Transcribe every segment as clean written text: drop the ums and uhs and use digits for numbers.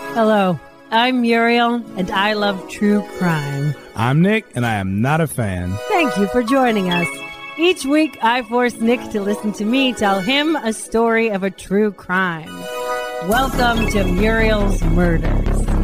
Hello, I'm Muriel, and I love true crime. I'm Nick, and I am not a fan. Thank you for joining us. Each week, I force Nick to listen to me tell him a story of a true crime. Welcome to Muriel's Murders.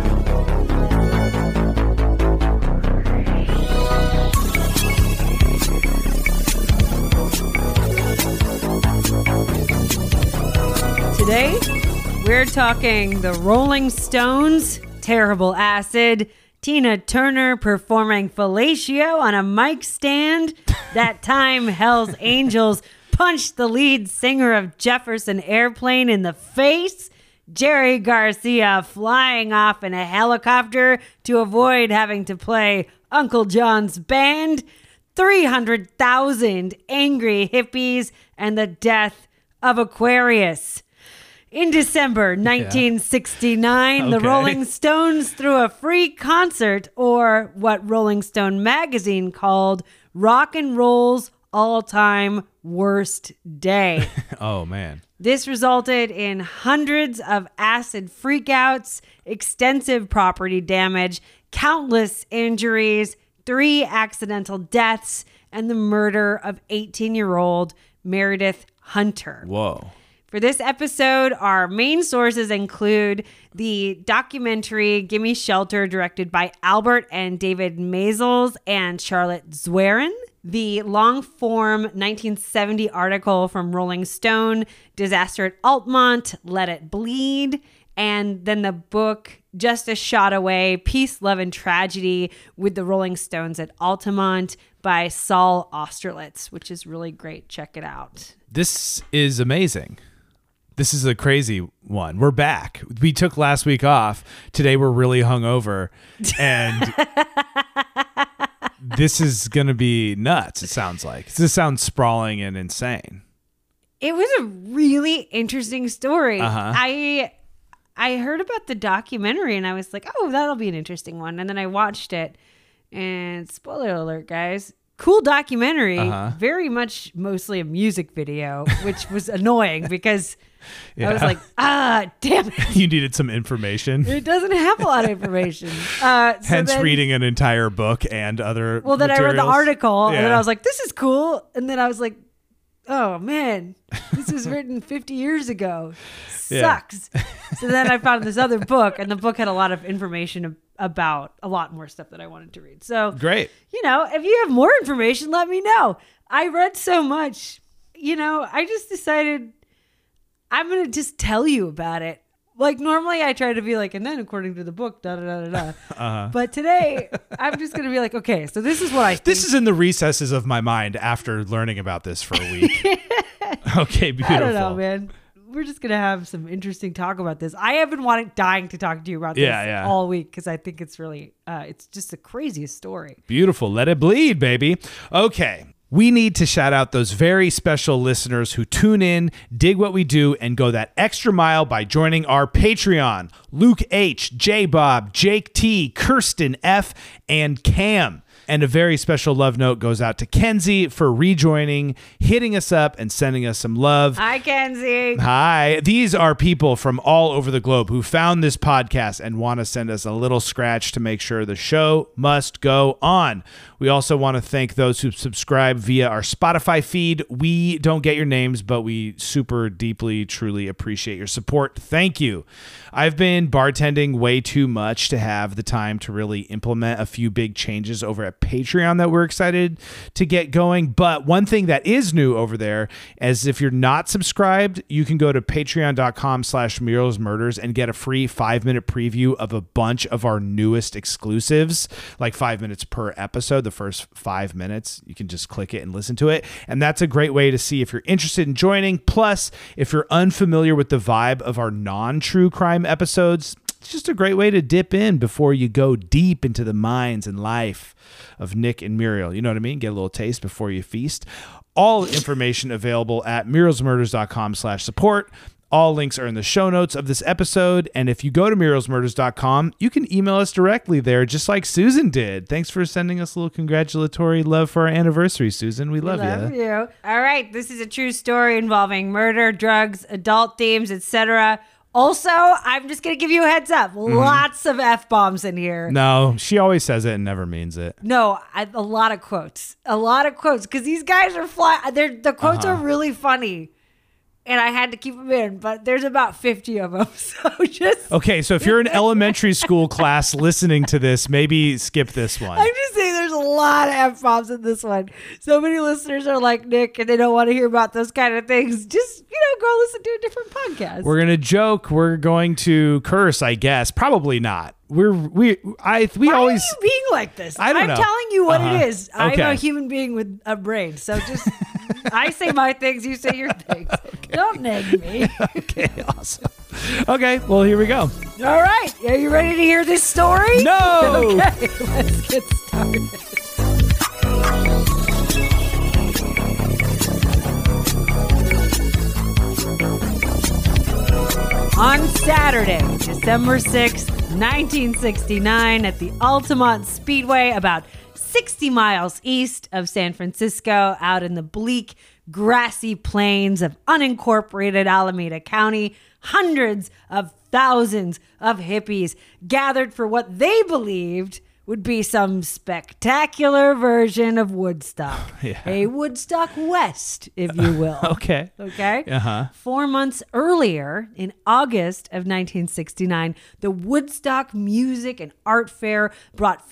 Today, we're talking the Rolling Stones, Terrible Acid, Tina Turner performing fellatio on a mic stand, that time Hell's Angels punched the lead singer of Jefferson Airplane in the face, Jerry Garcia flying off in a helicopter to avoid having to play Uncle John's band, 300,000 angry hippies, and the death of Aquarius. In December 1969, the Rolling Stones threw a free concert, or what Rolling Stone magazine called Rock and Roll's all-time worst day. Oh, man. This resulted in hundreds of acid freakouts, extensive property damage, countless injuries, 3 accidental deaths, and the murder of 18-year-old Meredith Hunter. Whoa. For this episode, our main sources include the documentary Gimme Shelter, directed by Albert and David Maysles and Charlotte Zwerin, the long-form 1970 article from Rolling Stone, Disaster at Altamont, Let It Bleed, and then the book Just a Shot Away, Peace, Love, and Tragedy with the Rolling Stones at Altamont by Saul Austerlitz, which is really great. Check it out. This is amazing. This is a crazy one. We're back. We took last week off. Today we're really hungover. And this is going to be nuts, it sounds like. This sounds sprawling and insane. It was a really interesting story. Uh-huh. I heard about the documentary and I was like, oh, that'll be an interesting one. And then I watched it. And spoiler alert, guys. Cool documentary. Very much mostly a music video, which was annoying because I was like, damn it. You needed some information. It doesn't have a lot of information. Hence reading an entire book and other then I read the article and then I was like, this is cool. And then I was like, oh man, this was written 50 years ago. Sucks. So then I found this other book, and the book had a lot of information about a lot more stuff that I wanted to read. So great. If you have more information, let me know. I read so much, I just decided I'm going to just tell you about it. Like normally I try to be like, and then according to the book, da da da da da. But today I'm just going to be like, okay, so this is what I think. This is in the recesses of my mind after learning about this for a week. Okay, beautiful. I don't know, man. We're just going to have some interesting talk about this. I have been dying to talk to you about this all week because I think it's really, it's just the craziest story. Beautiful. Let it bleed, baby. Okay. We need to shout out those very special listeners who tune in, dig what we do, and go that extra mile by joining our Patreon. Luke H., J. Bob, Jake T., Kirsten F., and Cam. And a very special love note goes out to Kenzie for rejoining, hitting us up, and sending us some love. Hi, Kenzie. Hi. These are people from all over the globe who found this podcast and want to send us a little scratch to make sure the show must go on. We also want to thank those who subscribe via our Spotify feed. We don't get your names, but we super deeply, truly appreciate your support. Thank you. I've been bartending way too much to have the time to really implement a few big changes over at Patreon that we're excited to get going. But one thing that is new over there is if you're not subscribed, you can go to patreon.com/Muriel'sMurders and get a free 5-minute preview of a bunch of our newest exclusives, like 5 minutes per episode. The first 5 minutes, you can just click it and listen to it. And that's a great way to see if you're interested in joining. Plus, if you're unfamiliar with the vibe of our non-true crime episodes, it's just a great way to dip in before you go deep into the minds and life of Nick and Muriel. You know what I mean? Get a little taste before you feast. All information available at murielsmurders.com/support. All links are in the show notes of this episode. And if you go to murielsmurders.com, you can email us directly there, just like Susan did. Thanks for sending us a little congratulatory love for our anniversary, Susan. We love you. All right. This is a true story involving murder, drugs, adult themes, etc., Also, I'm just going to give you a heads up. Lots of F-bombs in here. No, she always says it and never means it. No, a lot of quotes. A lot of quotes. Because these guys are the quotes are really funny. And I had to keep them in, but there's about 50 of them. So just... Okay, so if you're in elementary school class listening to this, maybe skip this one. I'm just saying there's a lot of F-bombs in this one. So many listeners are like Nick, and they don't want to hear about those kind of things. Just, go listen to a different podcast. We're going to joke. We're going to curse, I guess. Probably not. We Why always... are you being like this? I don't know. I'm telling you what it is. Okay. I'm a human being with a brain. So just... I say my things, you say your things. Okay. Don't neg me. Okay, awesome. Okay, well, here we go. All right. Are you ready to hear this story? No! Okay, let's get started. On Saturday, December 6th, 1969, at the Altamont Speedway, about 60 miles east of San Francisco, out in the bleak, grassy plains of unincorporated Alameda County, hundreds of thousands of hippies gathered for what they believed would be some spectacular version of Woodstock. Yeah. A Woodstock West, if you will. Okay. Okay? Uh-huh. 4 months earlier, in August of 1969, the Woodstock Music and Art Fair brought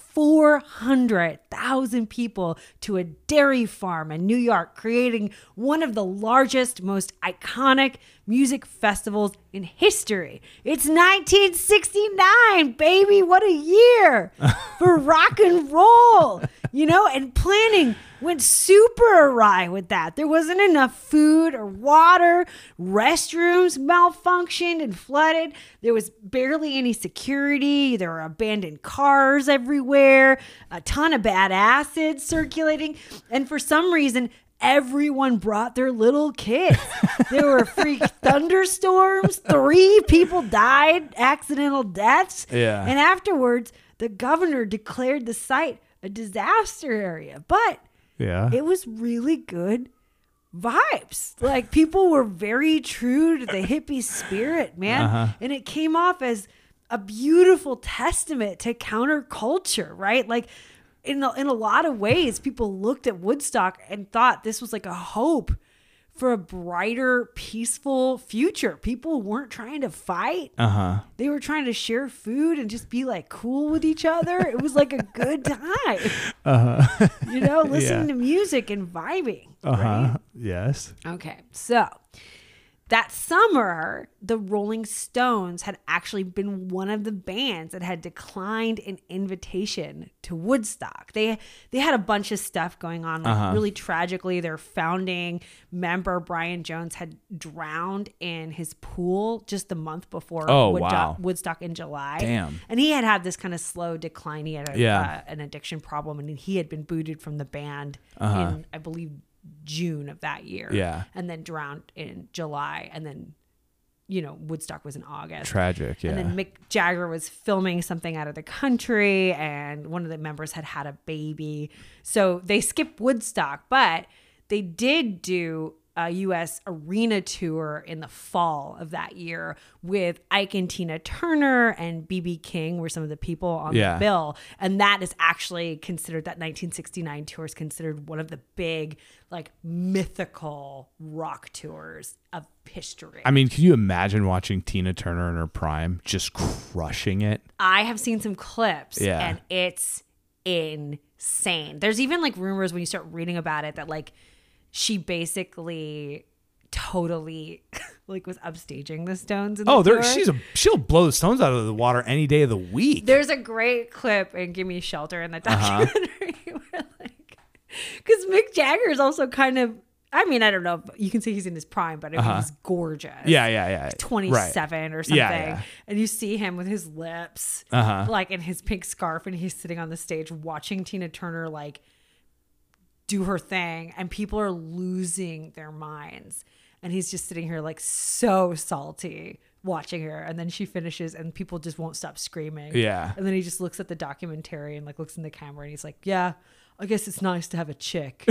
400,000 people to a dairy farm in New York, creating one of the largest, most iconic music festivals in history. It's 1969, baby. What a year for rock and roll, and planning went super awry with that. There wasn't enough food or water. Restrooms malfunctioned and flooded. There was barely any security. There were abandoned cars everywhere, a ton of bad acid circulating. And for some reason, everyone brought their little kids. There were freak thunderstorms. 3 people died, accidental deaths. Yeah. And afterwards, the governor declared the site a disaster area. But Yeah. it was really good vibes. Like, people were very true to the hippie spirit, man. Uh-huh. And it came off as a beautiful testament to counterculture, right? Like, in a lot of ways, people looked at Woodstock and thought this was like a hope for a brighter, peaceful future. People weren't trying to fight. Uh-huh. They were trying to share food and just be like cool with each other. It was like a good time. Uh-huh. Listening to music and vibing. Uh-huh. Right? Yes. Okay. So that summer, the Rolling Stones had actually been one of the bands that had declined an invitation to Woodstock. They had a bunch of stuff going on. Like, really tragically, their founding member, Brian Jones, had drowned in his pool just the month before Woodstock in July. Damn. And he had this kind of slow decline. He had an addiction problem, and he had been booted from the band in, I believe, June of that year. Yeah. And then drowned in July. And then, Woodstock was in August. Tragic, yeah. And then Mick Jagger was filming something out of the country, and one of the members had a baby. So they skipped Woodstock, but they did do a U.S. arena tour in the fall of that year with Ike and Tina Turner, and B.B. King were some of the people on the bill. And that is actually considered, that 1969 tour is considered one of the big, mythical rock tours of history. I mean, can you imagine watching Tina Turner in her prime just crushing it? I have seen some clips, Yeah. and it's insane. There's even rumors when you start reading about it that she basically totally was upstaging the Stones in the tour. She'll blow the Stones out of the water any day of the week. There's a great clip in Gimme Shelter in the documentary where because Mick Jagger is also kind of, I mean, I don't know if you can say he's in his prime, but I mean, he's gorgeous. Yeah. 27 or something. Yeah. And you see him with his lips, in his pink scarf, and he's sitting on the stage watching Tina Turner, do her thing, and people are losing their minds. And he's just sitting here so salty watching her. And then she finishes and people just won't stop screaming. Yeah. And then he just looks at the documentary and looks in the camera and he's like, yeah, I guess it's nice to have a chick.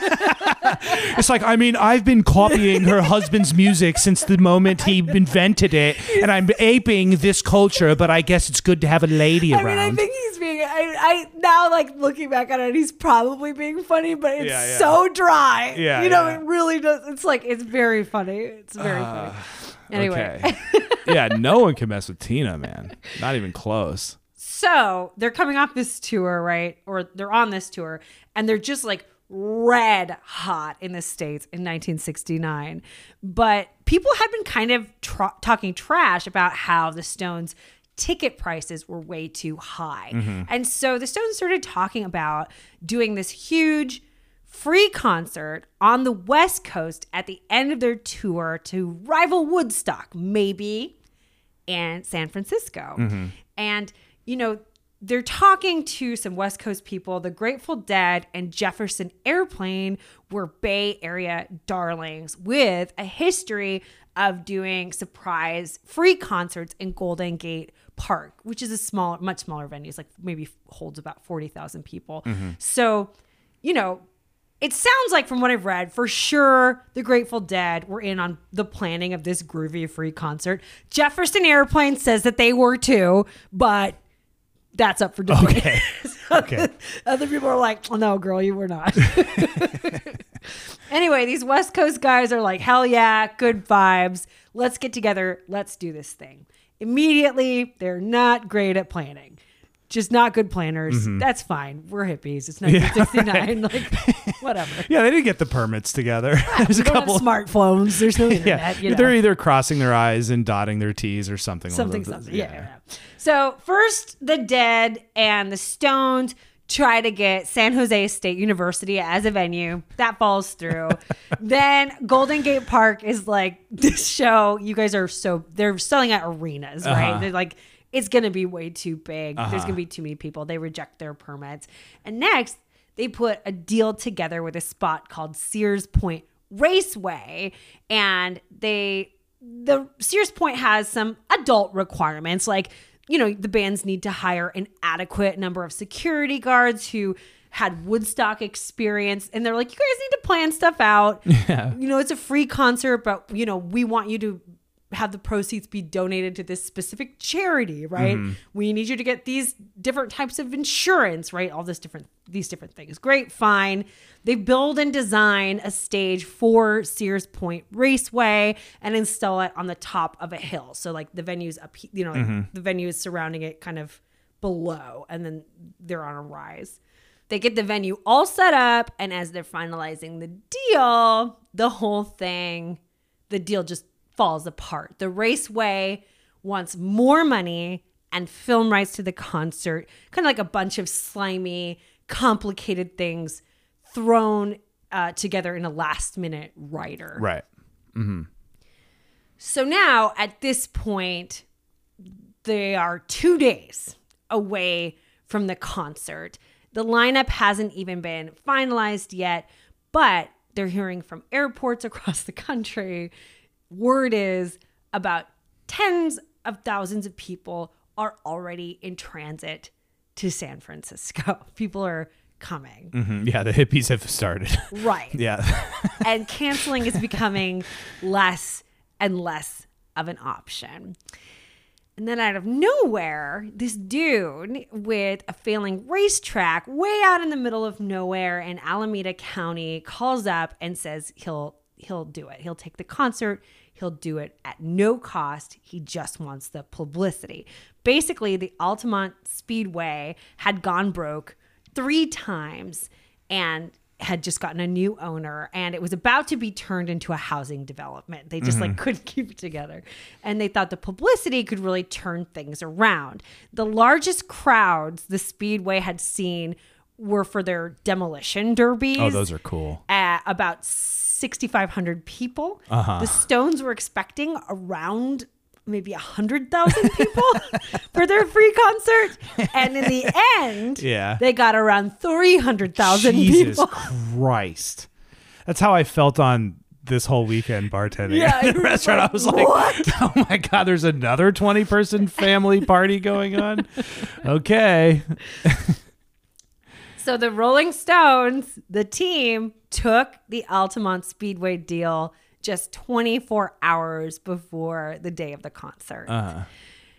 It's like, I mean, I've been copying her husband's music since the moment he invented it, and I'm aping this culture, but I guess it's good to have a lady around. I mean, I think he's being, I now like looking back at it, he's probably being funny, but it's so dry. Yeah, you know, it really does. It's like, it's very funny. It's very funny. Anyway. Okay. Yeah, no one can mess with Tina, man. Not even close. So they're coming off this tour, right? Or they're on this tour, and they're just like red hot in the States in 1969. But people had been kind of talking trash about how the Stones' ticket prices were way too high. And so the Stones started talking about doing this huge free concert on the West Coast at the end of their tour to rival Woodstock, maybe, and San Francisco. And, you know, they're talking to some West Coast people. The Grateful Dead and Jefferson Airplane were Bay Area darlings with a history of doing surprise free concerts in Golden Gate Park, which is a much smaller venue. It's like maybe holds about 40,000 people. So, you know, it sounds like from what I've read, for sure, the Grateful Dead were in on the planning of this groovy free concert. Jefferson Airplane says that they were too, but that's up for debate. Okay. Okay. Other people are like, oh, no, girl, you were not. Anyway, these West Coast guys are like, hell yeah, good vibes. Let's get together. Let's do this thing. Immediately, they're not great at planning. Just not good planners. That's fine. We're hippies. It's 1969. Like, whatever. Yeah, they didn't get the permits together. There's a couple of smartphones. There's no internet. You know? They're either crossing their I's and dotting their T's or something. Something. Yeah. So first, the Dead and the Stones try to get San Jose State University as a venue. That falls through. Then Golden Gate Park is like, this show, you guys are they're selling out arenas, right? They're like, it's going to be way too big. There's going to be too many people. They reject their permits. And next, they put a deal together with a spot called Sears Point Raceway. And the Sears Point has some adult requirements. Like, you know, the bands need to hire an adequate number of security guards who had Woodstock experience. And they're like, you guys need to plan stuff out. Yeah. You know, it's a free concert, but, you know, we want you to have the proceeds be donated to this specific charity, right? We need you to get these different types of insurance, right? All these different things. Great, fine. They build and design a stage for Sears Point Raceway and install it on the top of a hill. So like the venue's up, you know, like the venue is surrounding it kind of below, and then they're on a rise. They get the venue all set up, and as they're finalizing the deal, the deal just falls apart. The Raceway wants more money and film rights to the concert, kind of like a bunch of slimy, complicated things thrown together in a last-minute writer. Right. So now, at this point, they are 2 days away from the concert. The lineup hasn't even been finalized yet, but they're hearing from airports across the country. Word is about tens of thousands of people are already in transit to San Francisco. People are coming. Yeah, the hippies have started. Right. Yeah. And canceling is becoming less and less of an option. And then out of nowhere, this dude with a failing racetrack way out in the middle of nowhere in Alameda County calls up and says he'll do it. He'll take the concert. He'll do it at no cost. He just wants the publicity. Basically, the Altamont Speedway had gone broke 3 times and had just gotten a new owner, and it was about to be turned into a housing development. They just like couldn't keep it together. And they thought the publicity could really turn things around. The largest crowds the Speedway had seen were for their demolition derbies. Oh, those are cool. About 6,500 people. The Stones were expecting around maybe 100,000 people for their free concert. And in the end, they got around 300,000 people. Jesus Christ. That's how I felt on this whole weekend bartending at the restaurant. I was like, oh my God, there's another 20-person family party going on. Okay. So the Rolling Stones, the team, took the Altamont Speedway deal just 24 hours before the day of the concert.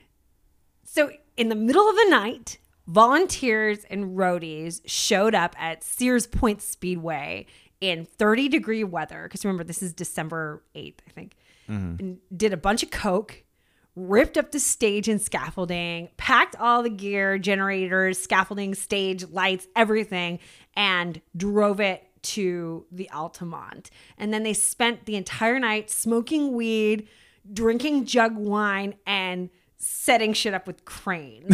So in the middle of the night, volunteers and roadies showed up at Sears Point Speedway in 30-degree weather. Because remember, this is December 8th, I think. And did a bunch of coke, ripped up the stage and scaffolding, packed all the gear, generators, scaffolding, stage, lights, everything, and drove it to the Altamont. And then they spent the entire night smoking weed, drinking jug wine, and setting shit up with cranes.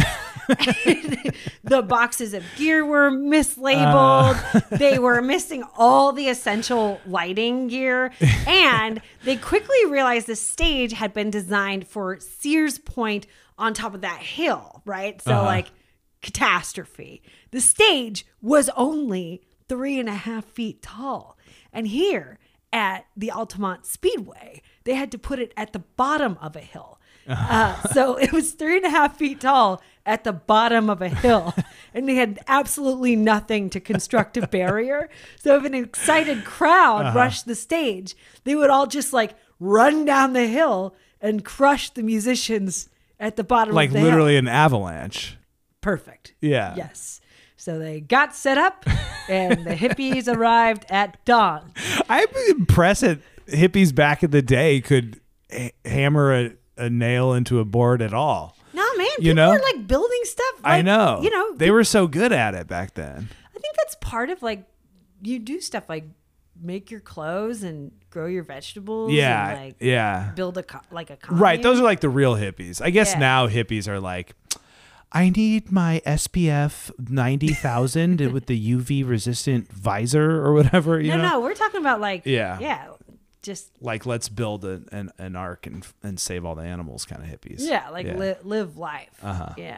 The boxes of gear were mislabeled. They were missing all the essential lighting gear. And they quickly realized the stage had been designed for Sears Point on top of that hill, right? So like catastrophe. The stage was only 3.5 feet tall. And here at the Altamont Speedway, they had to put it at the bottom of a hill. So it was 3.5 feet tall at the bottom of a hill, and they had absolutely nothing to construct a barrier. So if an excited crowd rushed the stage, they would all just like run down the hill and crush the musicians at the bottom Like of the hill. literally an avalanche. Perfect. Yeah. Yes. So they got set up, and the hippies arrived at dawn. I'm impressed that hippies back in the day could hammer a nail into a board at all. No, man. You People know? were like building stuff. I like, know. You know, They were so good at it back then. I think that's part of like, you do stuff like make your clothes and grow your vegetables. Yeah. And, like, yeah. build a commune. Right. Those are like the real hippies. I guess Yeah. now hippies are like, I need my SPF 90,000 with the UV resistant visor or whatever. You know? No, we're talking about like, Yeah. just, Like, let's build an ark and save all the animals kind of hippies. yeah, like live life. Yeah.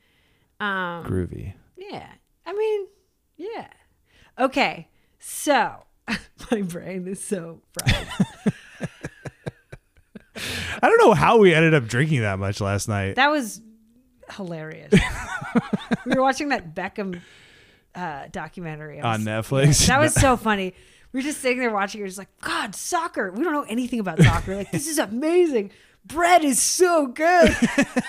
Groovy. Yeah. I mean, yeah. Okay. So my brain is so fried. I don't know how we ended up drinking that much last night. That was hilarious. We were watching that Beckham documentary On Netflix. That was so funny. We were just sitting there watching it, just like, God, soccer. We don't know anything about soccer. Like, this is amazing. Bread is so good.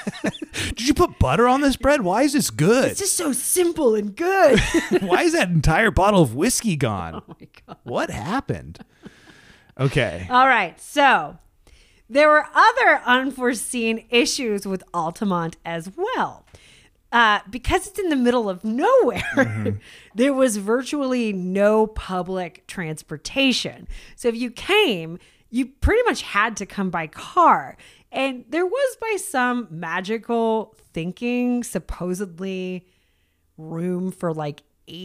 Did you put butter on this bread? Why is this good? It's just so simple and good. Why is that entire bottle of whiskey gone? Oh my God. What happened? Okay. All right. So there were other unforeseen issues with Altamont as well. Because it's in the middle of nowhere, there was virtually no public transportation. So if you came, you pretty much had to come by car. And there was, by some magical thinking, supposedly room for like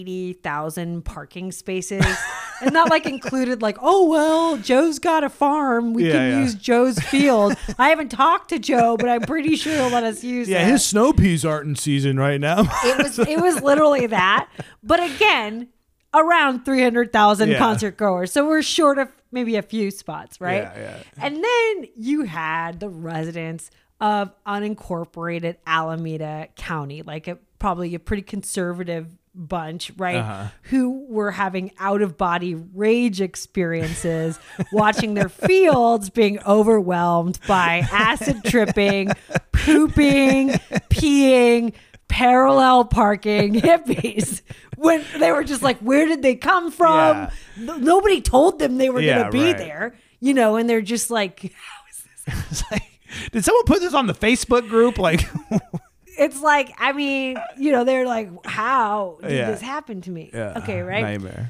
80,000 parking spaces. And that like included like, oh, well, Joe's got a farm. We can use Joe's field. I haven't talked to Joe, but I'm pretty sure he'll let us use it. Yeah, his snow peas aren't in season right now. It was literally that. But again, around 300,000 concert goers. So we're short of maybe a few spots, right? Yeah. And then you had the residents of unincorporated Alameda County, like probably a pretty conservative bunch, right? Who were having out-of-body rage experiences, watching their fields being overwhelmed by acid tripping, pooping, peeing, parallel parking hippies. When they were just like, where did they come from? Nobody told them they were going to be there, you know, and they're just like, how is this? It's like, did someone put this on the Facebook group? Like, it's like, I mean, you know, they're like, how did this happen to me? Okay, right? Nightmare.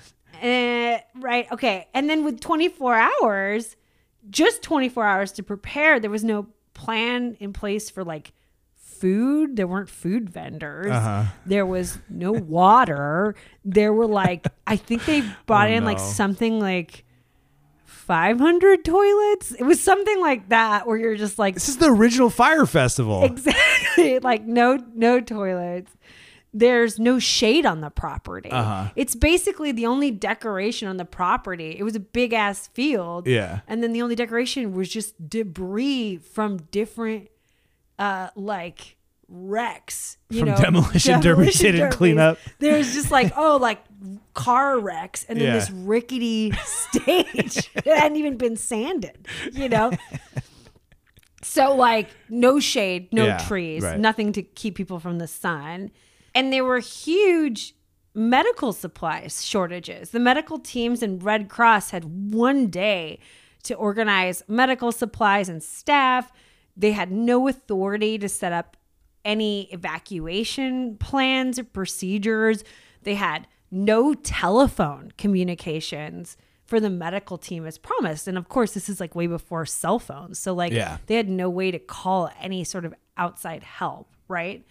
Right. Okay. And then with 24 hours, just 24 hours to prepare, there was no plan in place for like food. There weren't food vendors. There was no water. There were like, I think they brought in like something like 500 toilets. It was something like that where you're just like, this is the original Fire Festival. Exactly. Like no toilets. There's no shade on the property. It's basically the only decoration on the property. It was a big ass field. Yeah. And then the only decoration was just debris from different like wrecks. From Demolition Derby didn't clean up. There's just like, like car wrecks and then this rickety stage that hadn't even been sanded, So like no shade, no trees, nothing to keep people from the sun. And there were huge medical supplies shortages. The medical teams and Red Cross had one day to organize medical supplies and staff. They had no authority to set up any evacuation plans or procedures. They had no telephone communications for the medical team as promised. And of course, this is like way before cell phones. So like they had no way to call any sort of outside help, right?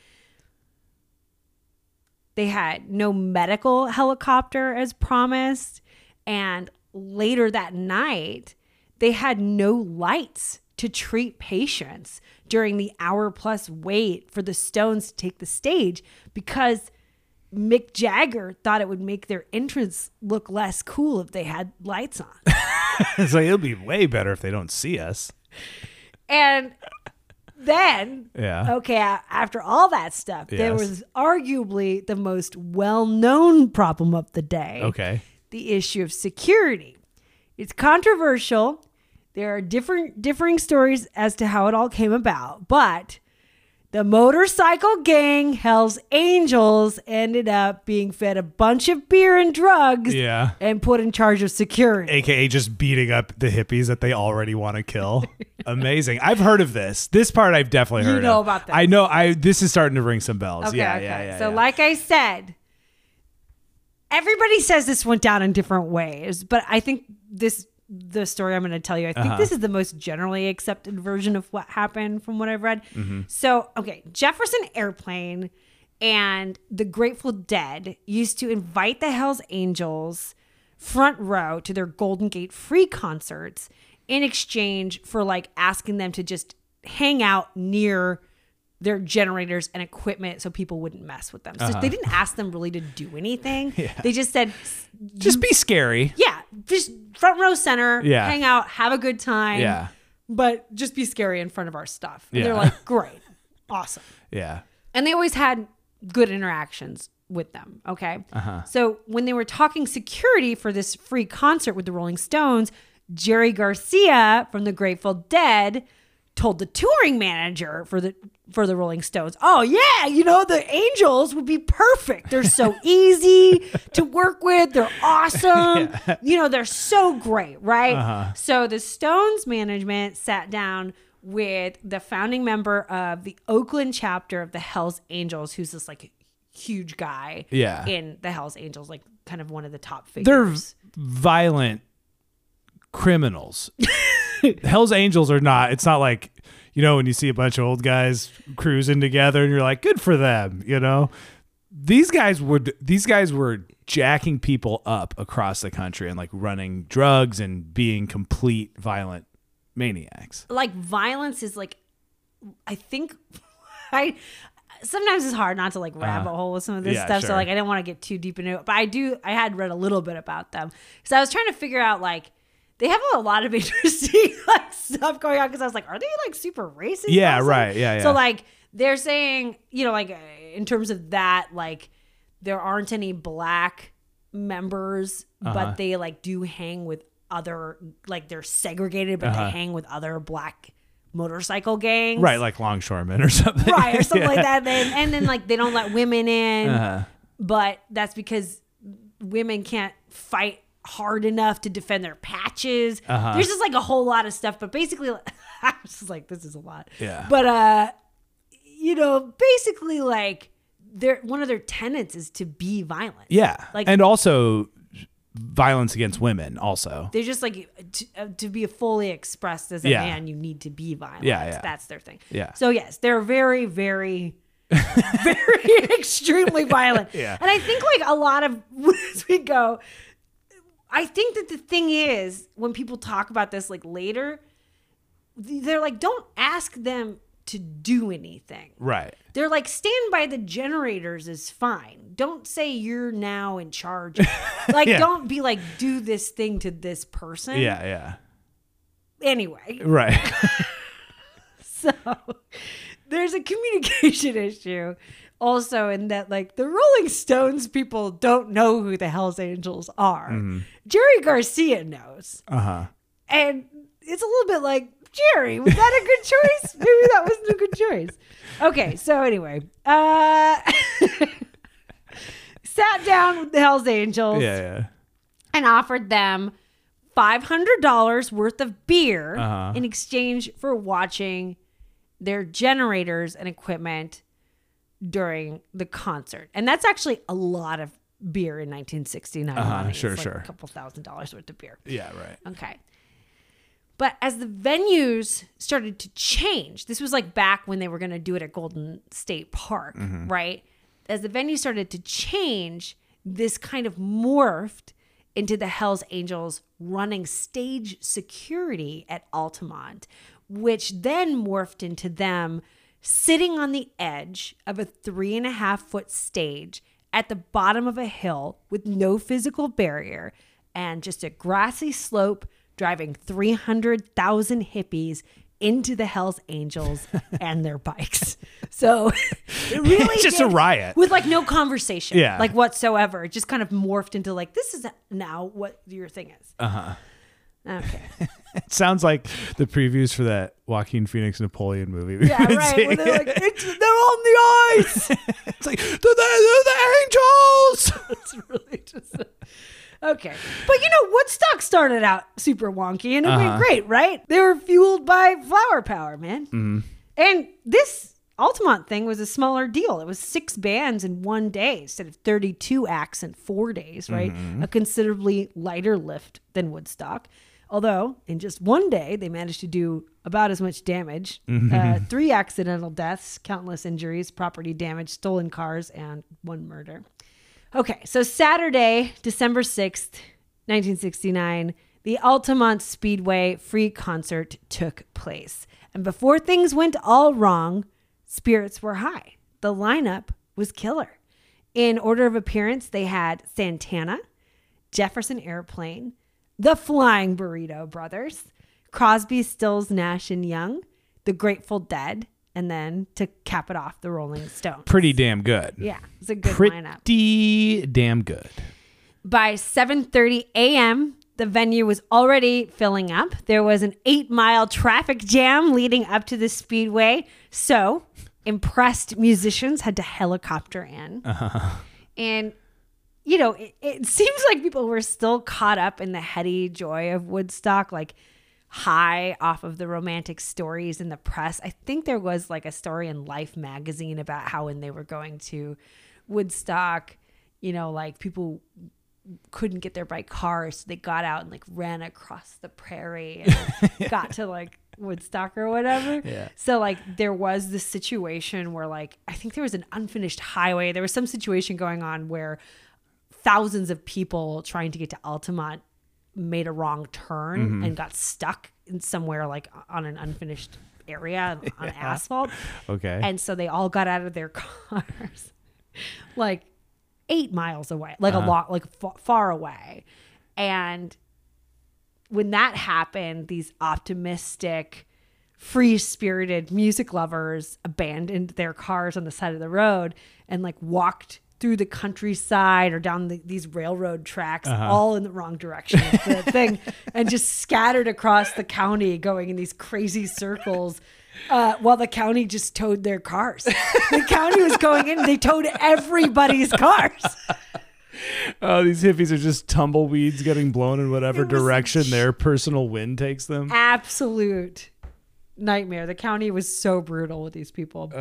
They had no medical helicopter as promised. And later that night, they had no lights to treat patients during the hour-plus wait for the Stones to take the stage because Mick Jagger thought it would make their entrance look less cool if they had lights on. It's like, it'll be way better if they don't see us. And then, after all that stuff, there was arguably the most well-known problem of the day. Okay. The issue of security. It's controversial. There are differing stories as to how it all came about, but the motorcycle gang, Hell's Angels, ended up being fed a bunch of beer and drugs and put in charge of security. AKA just beating up the hippies that they already want to kill. Amazing. I've heard of this. This part I've definitely heard of. You know about this. I know. This is starting to ring some bells. Okay, yeah. So like I said, everybody says this went down in different ways, but I think the story I'm going to tell you, I think this is the most generally accepted version of what happened from what I've read. Mm-hmm. So, Jefferson Airplane and the Grateful Dead used to invite the Hells Angels front row to their Golden Gate Free concerts in exchange for like asking them to just hang out near their generators and equipment so people wouldn't mess with them. So they didn't ask them really to do anything. They just said, just be scary. Yeah. Just front row center, hang out, have a good time. Yeah. But just be scary in front of our stuff. And they're like, great. Awesome. Yeah. And they always had good interactions with them. Okay. So when they were talking security for this free concert with the Rolling Stones, Jerry Garcia from the Grateful Dead told the touring manager for the Rolling Stones, the Angels would be perfect. They're so easy to work with. They're awesome. They're so great, right? So the Stones management sat down with the founding member of the Oakland chapter of the Hells Angels, who's this like huge guy in the Hells Angels, like kind of one of the top figures. They're violent criminals. Hell's Angels are not. It's not like, when you see a bunch of old guys cruising together and you're like, good for them. These guys were jacking people up across the country and like running drugs and being complete violent maniacs. Like violence is like, I think sometimes it's hard not to like rabbit hole with some of this stuff. Sure. So like, I didn't want to get too deep into it, but I had read a little bit about them. So I was trying to figure out like, they have a lot of interesting like stuff going on because I was like, are they like super racist? Yeah, also? Right. Yeah. So like they're saying, like in terms of that, like there aren't any black members, but they like do hang with other, like they're segregated, but they hang with other black motorcycle gangs. Right, like longshoremen or something. Right, or something like that. And then like they don't let women in, but that's because women can't fight hard enough to defend their patches. There's just like a whole lot of stuff, but basically I was just like, this is a lot. Yeah. But basically like one of their tenets is to be violent. Yeah. Like, and also violence against women also. They're just like to be fully expressed as a man, you need to be violent. Yeah. That's their thing. Yeah. So yes, they're very, very very extremely violent. Yeah. And I think like a lot of as we go, I think that the thing is, when people talk about this like later, they're like, don't ask them to do anything. Right. They're like, stand by the generators is fine. Don't say you're now in charge. Like, don't be like, do this thing to this person. Yeah. Anyway. Right. So there's a communication issue also in that, like, the Rolling Stones people don't know who the Hells Angels are. Jerry Garcia knows. And it's a little bit like, Jerry, was that a good choice? Maybe that wasn't a good choice. Okay, so anyway, sat down with the Hells Angels and offered them $500 worth of beer in exchange for watching their generators and equipment during the concert. And that's actually a lot of beer in 1969. Sure. A couple $1,000s worth of beer. Yeah, right. Okay. But as the venues started to change, this was like back when they were going to do it at Golden State Park, right? As the venue started to change, this kind of morphed into the Hells Angels running stage security at Altamont, which then morphed into them sitting on the edge of a 3.5-foot stage at the bottom of a hill with no physical barrier and just a grassy slope, driving 300,000 hippies into the Hells Angels and their bikes. So it really it's just a riot with like no conversation, Yeah. like whatsoever. It just kind of morphed into like, this is now what your thing is. Okay. It sounds like the previews for that Joaquin Phoenix Napoleon movie. Yeah, right. Where they're like, they're on the ice. It's like, they're the angels. It's really just... Okay. But you know, Woodstock started out super wonky and it went great, right? They were fueled by flower power, man. And this Altamont thing was a smaller deal. It was 6 bands in one day instead of 32 acts in 4 days, right? A considerably lighter lift than Woodstock. Although in just one day, they managed to do about as much damage. 3 accidental deaths, countless injuries, property damage, stolen cars, and 1 murder. Okay, so Saturday, December 6th, 1969, the Altamont Speedway free concert took place. And before things went all wrong, spirits were high. The lineup was killer. In order of appearance, they had Santana, Jefferson Airplane, the Flying Burrito Brothers, Crosby, Stills, Nash and Young, the Grateful Dead, and then to cap it off, the Rolling Stones. Pretty damn good. Yeah, it's a good lineup. Pretty damn good. By 7:30 a.m., the venue was already filling up. There was an 8-mile traffic jam leading up to the Speedway. So impressed musicians had to helicopter in. And, you know, it seems like people were still caught up in the heady joy of Woodstock, like high off of the romantic stories in the press. I think there was like a story in Life magazine about how when they were going to Woodstock, you know, like people couldn't get there by cars. So they got out and like ran across the prairie and got to like Woodstock or whatever. Yeah. So like there was this situation where like, I think there was an unfinished highway. There was some situation going on where thousands of people trying to get to Altamont made a wrong turn and got stuck in somewhere like on an unfinished area on asphalt. Okay. And so they all got out of their cars like 8 miles away, like a lot, like far away. And when that happened, these optimistic, free-spirited music lovers abandoned their cars on the side of the road and like walked through the countryside or down these railroad tracks, all in the wrong direction of the thing, and just scattered across the county going in these crazy circles while the county just towed their cars. The county was going in and they towed everybody's cars. Oh, these hippies are just tumbleweeds getting blown in whatever direction their personal wind takes them. Absolute nightmare. The county was so brutal with these people.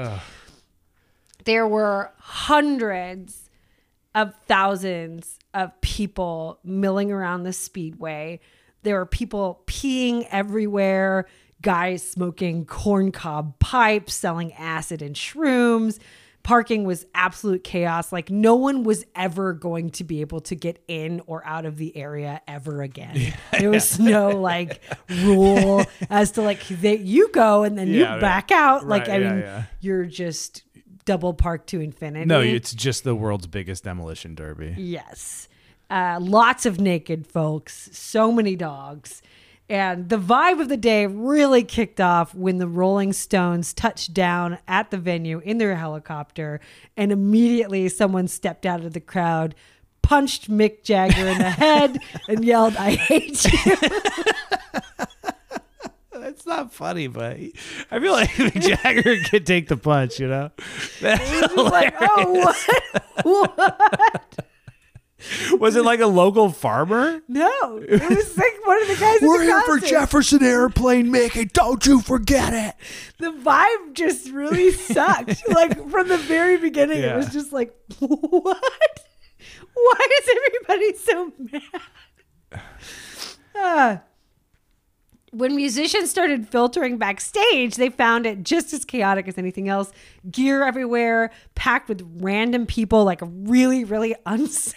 There were hundreds of thousands of people milling around the Speedway. There were people peeing everywhere, guys smoking corncob pipes, selling acid and shrooms. Parking was absolute chaos. Like no one was ever going to be able to get in or out of the area ever again. There was no like rule as to like you go and then you back out. Like, I mean, you're just double parked to infinity. No, it's just the world's biggest demolition derby. Yes. Lots of naked folks, so many dogs. And the vibe of the day really kicked off when the Rolling Stones touched down at the venue in their helicopter, and immediately someone stepped out of the crowd, punched Mick Jagger in the head, and yelled, "I hate you." That's not funny, but I feel like Mick Jagger could take the punch, you know? That's Like, oh, what? Was it like a local farmer? No, it was like one of the guys. We're in the here for concert. Jefferson Airplane, Mickey. Don't you forget it. The vibe just really sucked. Like from the very beginning, Yeah. it was just like, what? Why is everybody so mad? When musicians started filtering backstage, they found it just as chaotic as anything else. Gear everywhere, packed with random people, like really, really unsafe.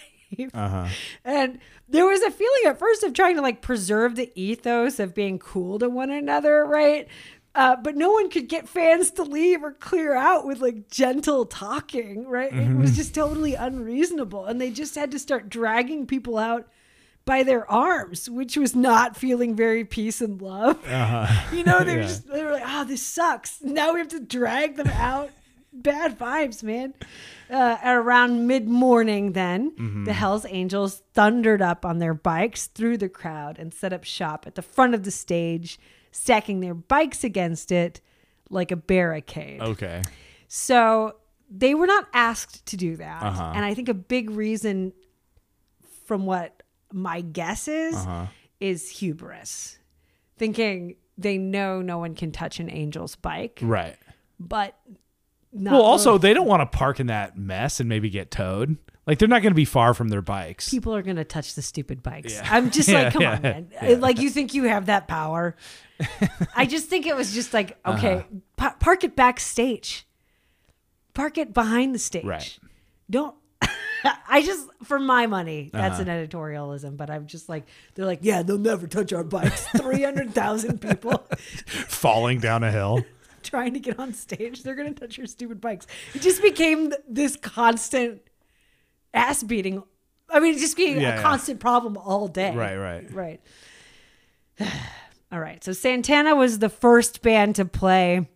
And there was a feeling at first of trying to like preserve the ethos of being cool to one another, right? But no one could get fans to leave or clear out with like gentle talking, right? It was just totally unreasonable. And they just had to start dragging people out by their arms, which was not feeling very peace and love. You know, they were like, oh, this sucks. Now we have to drag them out. Bad vibes, man. At around mid-morning then, the Hells Angels thundered up on their bikes through the crowd and set up shop at the front of the stage, stacking their bikes against it like a barricade. Okay. So they were not asked to do that. And I think a big reason, from what my guess is hubris. Thinking they know no one can touch an Angel's bike. Right. But not Well, also, they don't want to park in that mess and maybe get towed. Like, they're not going to be far from their bikes. people are going to touch the stupid bikes. Yeah. I'm just Yeah, like, come yeah, on, man. yeah. Like, you think you have that power? I just think it was just like, okay, park it backstage. Park it behind the stage. Right. Don't. I just, for my money, that's an editorialism, but I'm just like, they're like, yeah, they'll never touch our bikes. 300,000 people Falling down a hill. trying to get on stage. They're going to touch your stupid bikes. It just became this constant ass beating. I mean, it just became a constant problem all day. Right. All right. So Santana was the first band to play,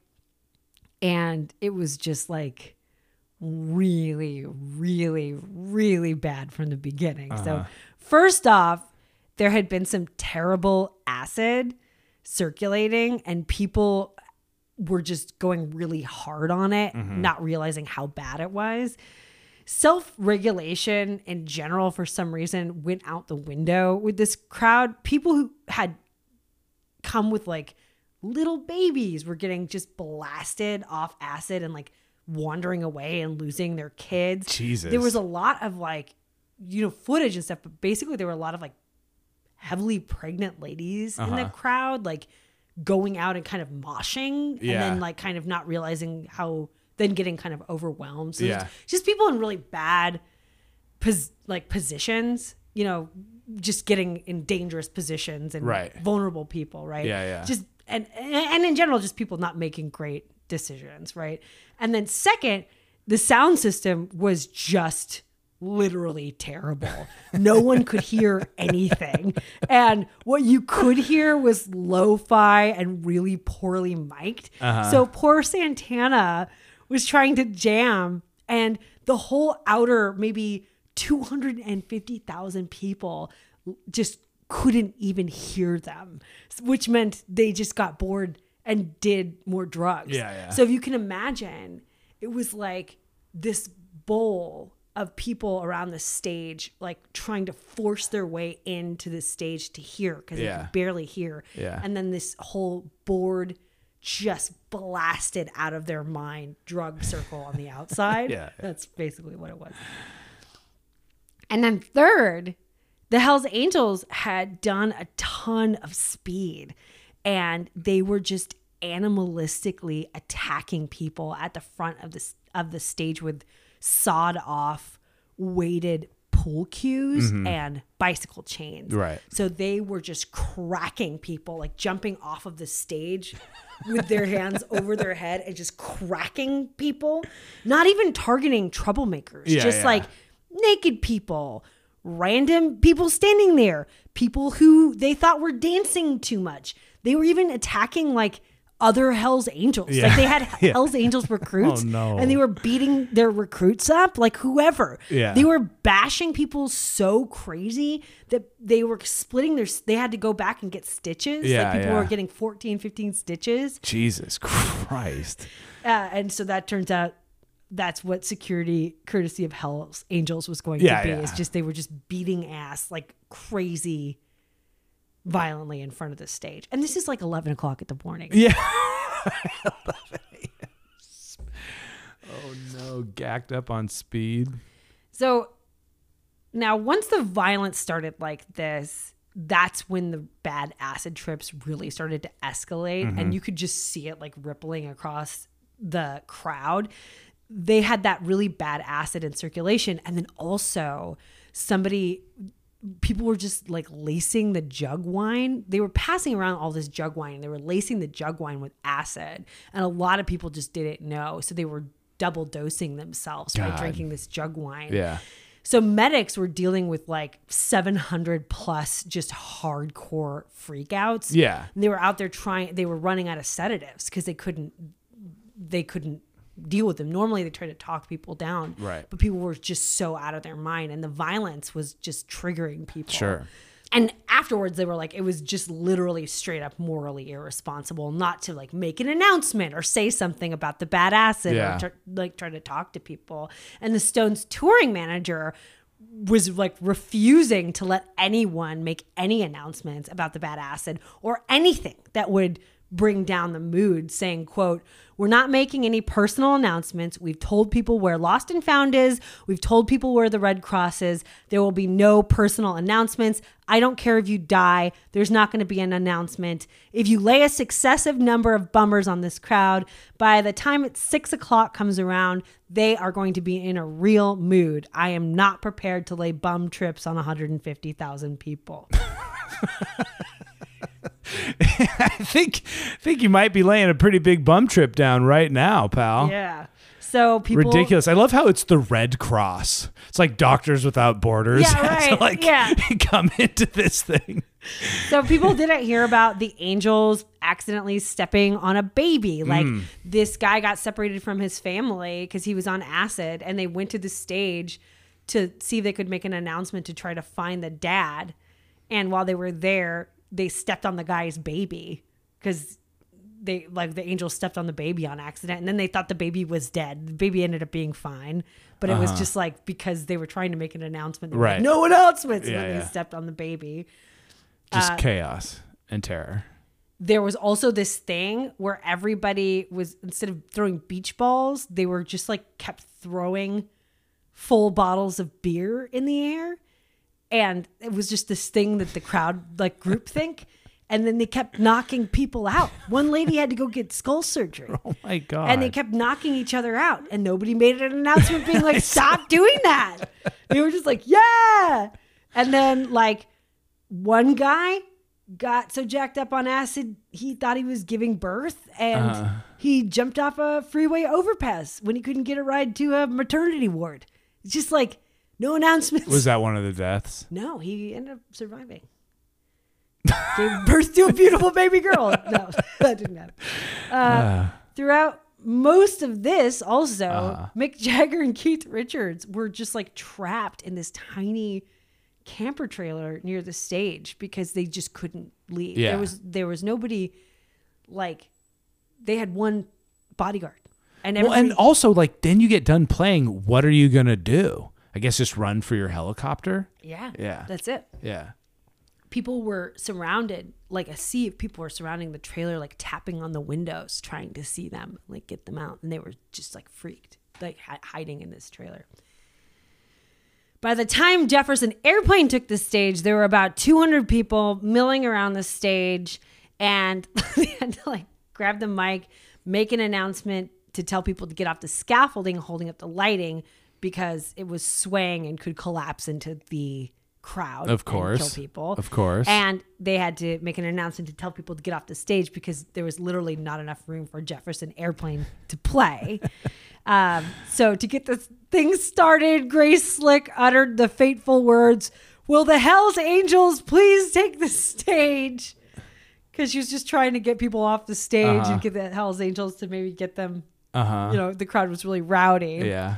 and it was just like really, really, really bad from the beginning. So first off, there had been some terrible acid circulating, and people were just going really hard on it, not realizing how bad it was. Self-regulation in general, for some reason, went out the window with this crowd. People who had come with like little babies were getting just blasted off acid and like wandering away and losing their kids. Jesus. There was a lot of like, footage and stuff, but basically there were a lot of like heavily pregnant ladies in the crowd, like going out and kind of moshing and then like kind of not realizing how, then getting kind of overwhelmed. So it's just people in really bad positions, just getting in dangerous positions and vulnerable people, right? Yeah. Just and in general, just people not making great decisions, right? And then second, the sound system was just literally terrible. No one could hear anything. And what you could hear was lo-fi and really poorly mic'd. So poor Santana was trying to jam, and the whole outer maybe 250,000 people just couldn't even hear them, which meant they just got bored and did more drugs. Yeah. So if you can imagine, it was like this bowl of people around the stage, like trying to force their way into the stage to hear, because they could barely hear. Yeah. And then this whole board just blasted out of their mind drug circle on the outside. That's basically what it was. And then third, the Hells Angels had done a ton of speed, and they were just animalistically attacking people at the front of the stage with sawed off weighted pool cues and bicycle chains. Right. So they were just cracking people, like jumping off of the stage with their hands over their head and just cracking people, not even targeting troublemakers, like naked people, random people standing there, people who they thought were dancing too much. They were even attacking like other Hell's Angels. Yeah. Like they had Hell's Angels recruits Oh, no. and they were beating their recruits up, like whoever. Yeah. They were bashing people so crazy that they were splitting they had to go back and get stitches. Yeah, like people yeah. were getting 14, 15 stitches. Jesus Christ. And so that turns out that's what security courtesy of Hell's Angels was going Yeah, to be. yeah. It's just they were just beating ass like crazy violently in front of the stage. And this is like 11 o'clock in the morning. Yeah. 11 a.m. Oh no, gacked up on speed. So now once the violence started like this, that's when the bad acid trips really started to escalate. And you could just see it like rippling across the crowd. They had that really bad acid in circulation. And then also people were just like lacing the jug wine. They were passing around all this jug wine and they were lacing the jug wine with acid. And a lot of people just didn't know. So they were double dosing themselves by God. drinking this jug wine. Yeah. So medics were dealing with like 700 plus just hardcore freakouts. Yeah. And they were out there they were running out of sedatives because they couldn't deal with them. Normally they try to talk people down. Right. But people were just so out of their mind and the violence was just triggering people. Sure. And afterwards they were like, it was just literally straight up morally irresponsible not to like make an announcement or say something about the bad acid Yeah. or try to talk to people. And the Stones touring manager was like refusing to let anyone make any announcements about the bad acid or anything that would bring down the mood, saying, quote, "We're not making any personal announcements. We've told people where Lost and Found is. We've told people where the Red Cross is. There will be no personal announcements. I don't care if you die. There's not going to be an announcement. If you lay a successive number of bummers on this crowd, by the time it's 6 o'clock comes around, they are going to be in a real mood. I am not prepared to lay bum trips on 150,000 people." I think you might be laying a pretty big bum trip down right now, pal. Yeah. So people Ridiculous. I love how it's the Red Cross. It's like Doctors Without Borders. Yeah, right. to like Yeah. come into this thing. So people didn't hear about the Angels accidentally stepping on a baby. Like this guy got separated from his family because he was on acid, and they went to the stage to see if they could make an announcement to try to find the dad. And while they were there, they stepped on the guy's baby because the Angels stepped on the baby on accident, and then they thought the baby was dead. The baby ended up being fine, but it was just like because they were trying to make an announcement. They were like, Right. no announcements. And Yeah, then yeah. they stepped on the baby. Just chaos and terror. There was also this thing where everybody was, instead of throwing beach balls, they were just like kept throwing full bottles of beer in the air. And it was just this thing that the crowd like groupthink. And then they kept knocking people out. One lady had to go get skull surgery. Oh my God. And they kept knocking each other out. And nobody made an announcement being like, stop doing that. They were just like, yeah. And then like one guy got so jacked up on acid, he thought he was giving birth. And he jumped off a freeway overpass when he couldn't get a ride to a maternity ward. It's just like no announcements. Was that one of the deaths? No, he ended up surviving. Gave birth to a beautiful baby girl. No, that didn't happen. Throughout most of this, also, Mick Jagger and Keith Richards were just like trapped in this tiny camper trailer near the stage because they just couldn't leave. Yeah. There was nobody, like, they had one bodyguard. And Well, and also, like, then you get done playing. What are you going to do? I guess just run for your helicopter? yeah, Yeah. that's it. Yeah. People were surrounded, like a sea of people were surrounding the trailer, like tapping on the windows, trying to see them, like get them out. And they were just like freaked, like hiding in this trailer. By the time Jefferson Airplane took the stage, there were about 200 people milling around the stage, and they had to like grab the mic, make an announcement to tell people to get off the scaffolding, holding up the lighting because it was swaying and could collapse into the crowd, Of course. and kill people, Of course. And they had to make an announcement to tell people to get off the stage because there was literally not enough room for Jefferson Airplane to play. So to get this thing started, Grace Slick uttered the fateful words, "Will the Hells Angels please take the stage?" Because she was just trying to get people off the stage and get the Hells Angels to maybe get them. The crowd was really rowdy. Yeah.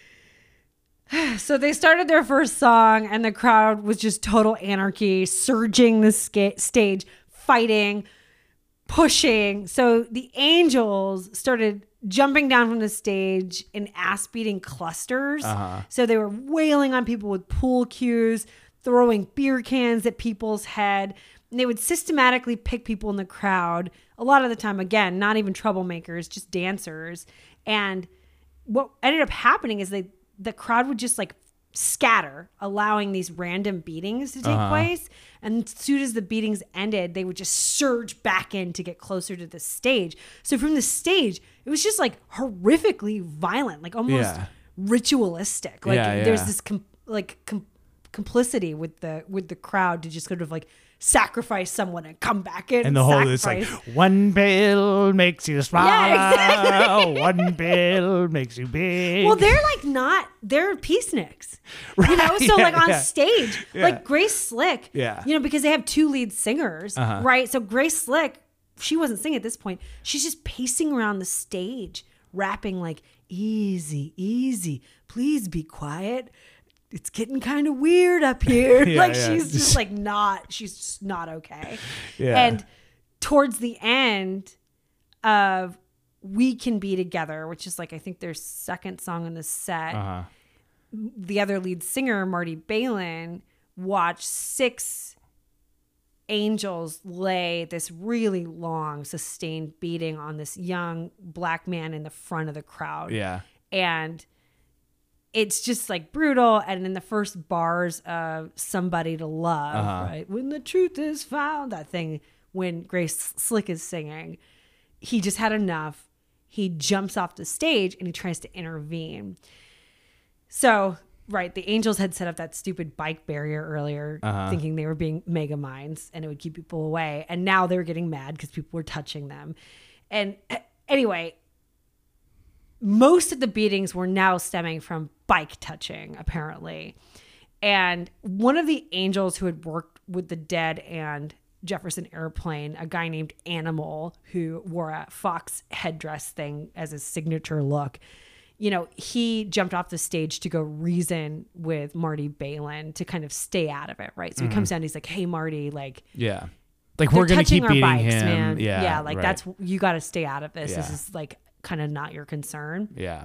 So they started their first song and the crowd was just total anarchy, surging the stage, fighting, pushing. So the Angels started jumping down from the stage in ass-beating clusters. So they were wailing on people with pool cues, throwing beer cans at people's head. And they would systematically pick people in the crowd. A lot of the time, again, not even troublemakers, just dancers. And what ended up happening is the crowd would just like scatter, allowing these random beatings to take place. And as soon as the beatings ended, they would just surge back in to get closer to the stage. So from the stage, it was just like horrifically violent, like almost ritualistic. Like there's this complicity with the crowd to just sort of like sacrifice someone and come back in. And the whole is like, one pill makes you smile. Yeah, exactly. One pill makes you big. Well, they're peaceniks. Right. You know, so on stage, like Grace Slick, because they have two lead singers, right? So Grace Slick, she wasn't singing at this point. She's just pacing around the stage, rapping like, "Easy, easy, please be quiet. It's getting kind of weird up here." She's just like she's just not okay. Yeah. And towards the end of "We Can Be Together," which is like, I think their second song in the set, the other lead singer, Marty Balin, watched 6 angels lay this really long, sustained beating on this young black man in the front of the crowd. Yeah. And it's just like brutal. And in the first bars of "Somebody to Love," right? "When the truth is found," that thing, when Grace Slick is singing, he just had enough. He jumps off the stage and he tries to intervene. So, right, the Angels had set up that stupid bike barrier earlier, thinking they were being mega minds and it would keep people away. And now they were getting mad because people were touching them. And anyway, most of the beatings were now stemming from bike touching, apparently. And one of the Angels who had worked with the Dead and Jefferson Airplane, a guy named Animal, who wore a fox headdress thing as his signature look, he jumped off the stage to go reason with Marty Balin to kind of stay out of it, right? So he comes down and he's like, "Hey, Marty, like we're going to keep beating bikes, him. Man. Yeah, like that's, you got to stay out of this. This is like kind of not your concern." Yeah.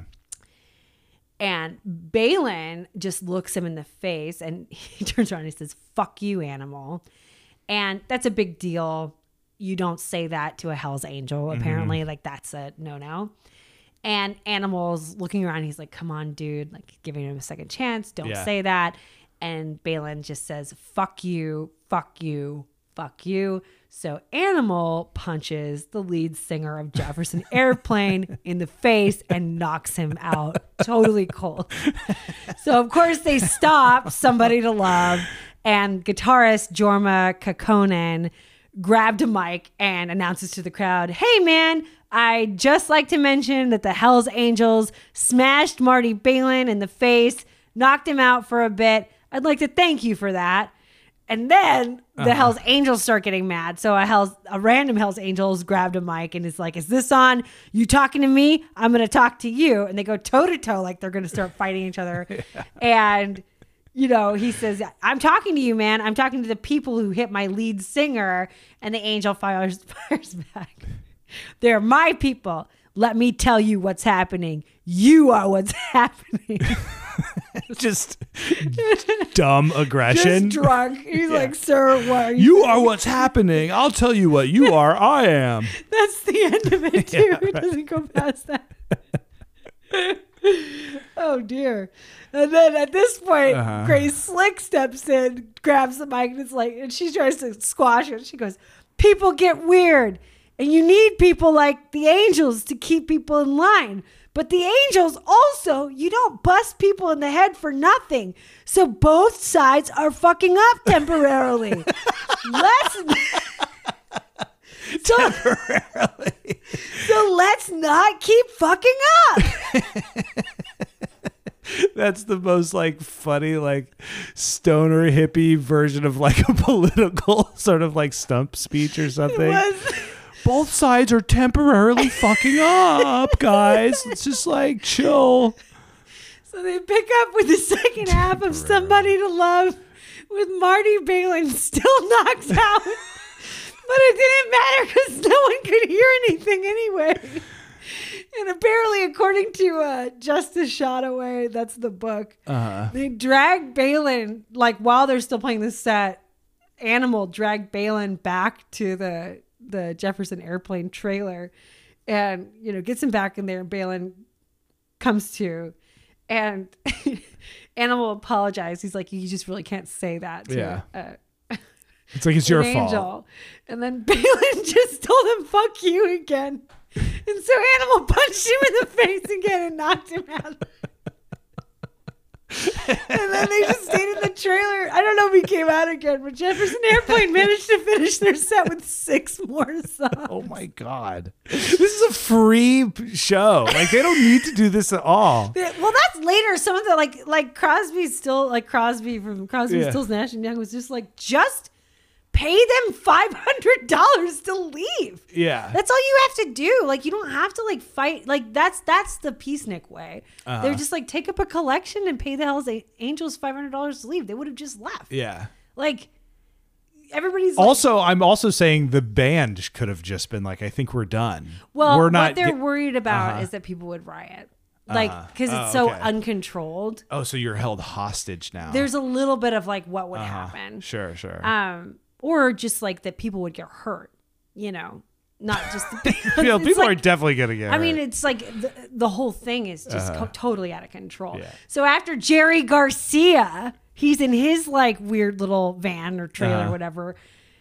And Balin just looks him in the face and he turns around and he says, "Fuck you, Animal." And that's a big deal. You don't say that to a Hell's Angel, apparently. Like, that's a no-no. And Animal's looking around. He's like, "Come on, dude." Like, giving him a second chance. Don't say that. And Balin just says, "Fuck you, fuck you, fuck you." So Animal punches the lead singer of Jefferson Airplane in the face and knocks him out totally cold. So, of course, they stop "Somebody to Love." And guitarist Jorma Kaukonen grabbed a mic and announces to the crowd, "Hey, man, I'd just like to mention that the Hells Angels smashed Marty Balin in the face, knocked him out for a bit. I'd like to thank you for that." And then the Hells Angels start getting mad. So a random Hells Angels grabbed a mic and is like, "Is this on? You talking to me? I'm going to talk to you." And they go toe to toe like they're going to start fighting each other. And he says, "I'm talking to you, man. I'm talking to the people who hit my lead singer." And the Angel fires back, "They're my people. Let me tell you what's happening. You are what's happening." Just dumb aggression. Just drunk. He's like, "Sir, what are you You saying?" are what's happening. I'll tell you what you are. I am. That's the end of it, too. It doesn't go past that. Oh, dear. And then at this point, Grace Slick steps in, grabs the mic, and she tries to squash it. She goes, "People get weird, and you need people like the Angels to keep people in line. But the Angels also, you don't bust people in the head for nothing. So both sides are fucking up temporarily. Temporarily. So let's not keep fucking up. That's the most like funny, like stoner hippie version of like a political sort of like stump speech or something. Both sides are temporarily fucking up, guys. It's just like chill. So they pick up with the second half of Somebody to Love with Marty Balin still knocked out. But it didn't matter because no one could hear anything anyway. And apparently, according to Justice Shotaway, that's the book, they drag Balin, like while they're still playing the set, Animal dragged Balin back to the Jefferson Airplane trailer and, you know, gets him back in there. And Balin comes to, and Animal apologized. He's like, you just really can't say that to it's like it's your Angel. fault. And then Balin just told him, fuck you again. And so Animal punched him in the face again and knocked him out. And then they just stayed in the trailer. I don't know if he came out again, but Jefferson Airplane managed to finish their set with 6 more songs. Oh my God. This is a free show. Like they don't need to do this at all. Well, that's later. Some of the like Crosby from Crosby, Stills, Nash and Young was just like, just pay them $500 to leave. Yeah. That's all you have to do. Like, you don't have to like fight. Like that's the peacenik way. They're just like, take up a collection and pay the Hells Angels $500 to leave. They would have just left. Yeah. Like everybody's also, I'm also saying the band could have just been like, I think we're done. Well, we're what they're worried about is that people would riot. Like, because it's so uncontrolled. Oh, so you're held hostage now. There's a little bit of like what would happen. Sure. Or just like that people would get hurt, you know, not just the people are definitely going to get hurt. I mean, it's like the whole thing is just totally out of control. Yeah. So after Jerry Garcia, he's in his like weird little van or trailer or whatever.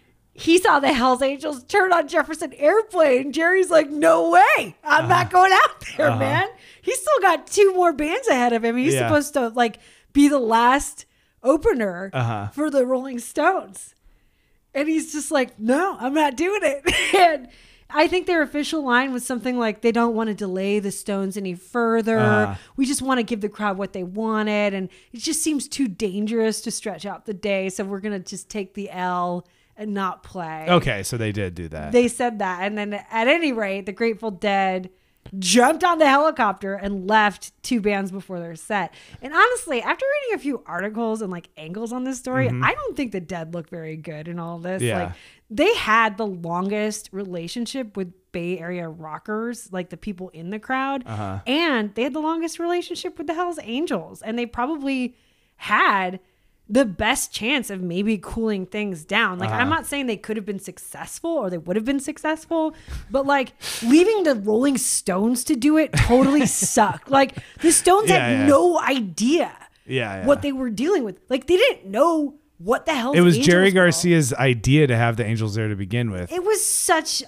He saw the Hells Angels turn on Jefferson Airplane. Jerry's like, no way. I'm not going out there, man. He's still got 2 more bands ahead of him. He's supposed to like be the last opener for the Rolling Stones. And he's just like, no, I'm not doing it. And I think their official line was something like, they don't want to delay the Stones any further. We just want to give the crowd what they wanted. And it just seems too dangerous to stretch out the day. So we're going to just take the L and not play. Okay, so they did do that. They said that. And then at any rate, the Grateful Dead jumped on the helicopter and left 2 bands before their set. And honestly, after reading a few articles and like angles on this story, I don't think the Dead look very good in all this. Yeah. Like they had the longest relationship with Bay Area rockers, like the people in the crowd, and they had the longest relationship with the Hells Angels, and they probably had the best chance of maybe cooling things down. Like, I'm not saying they could have been successful or they would have been successful, but like leaving the Rolling Stones to do it totally sucked. Like the Stones had no idea what they were dealing with. Like they didn't know what the hell it was. Jerry Garcia's idea to have the Angels there to begin with. It was such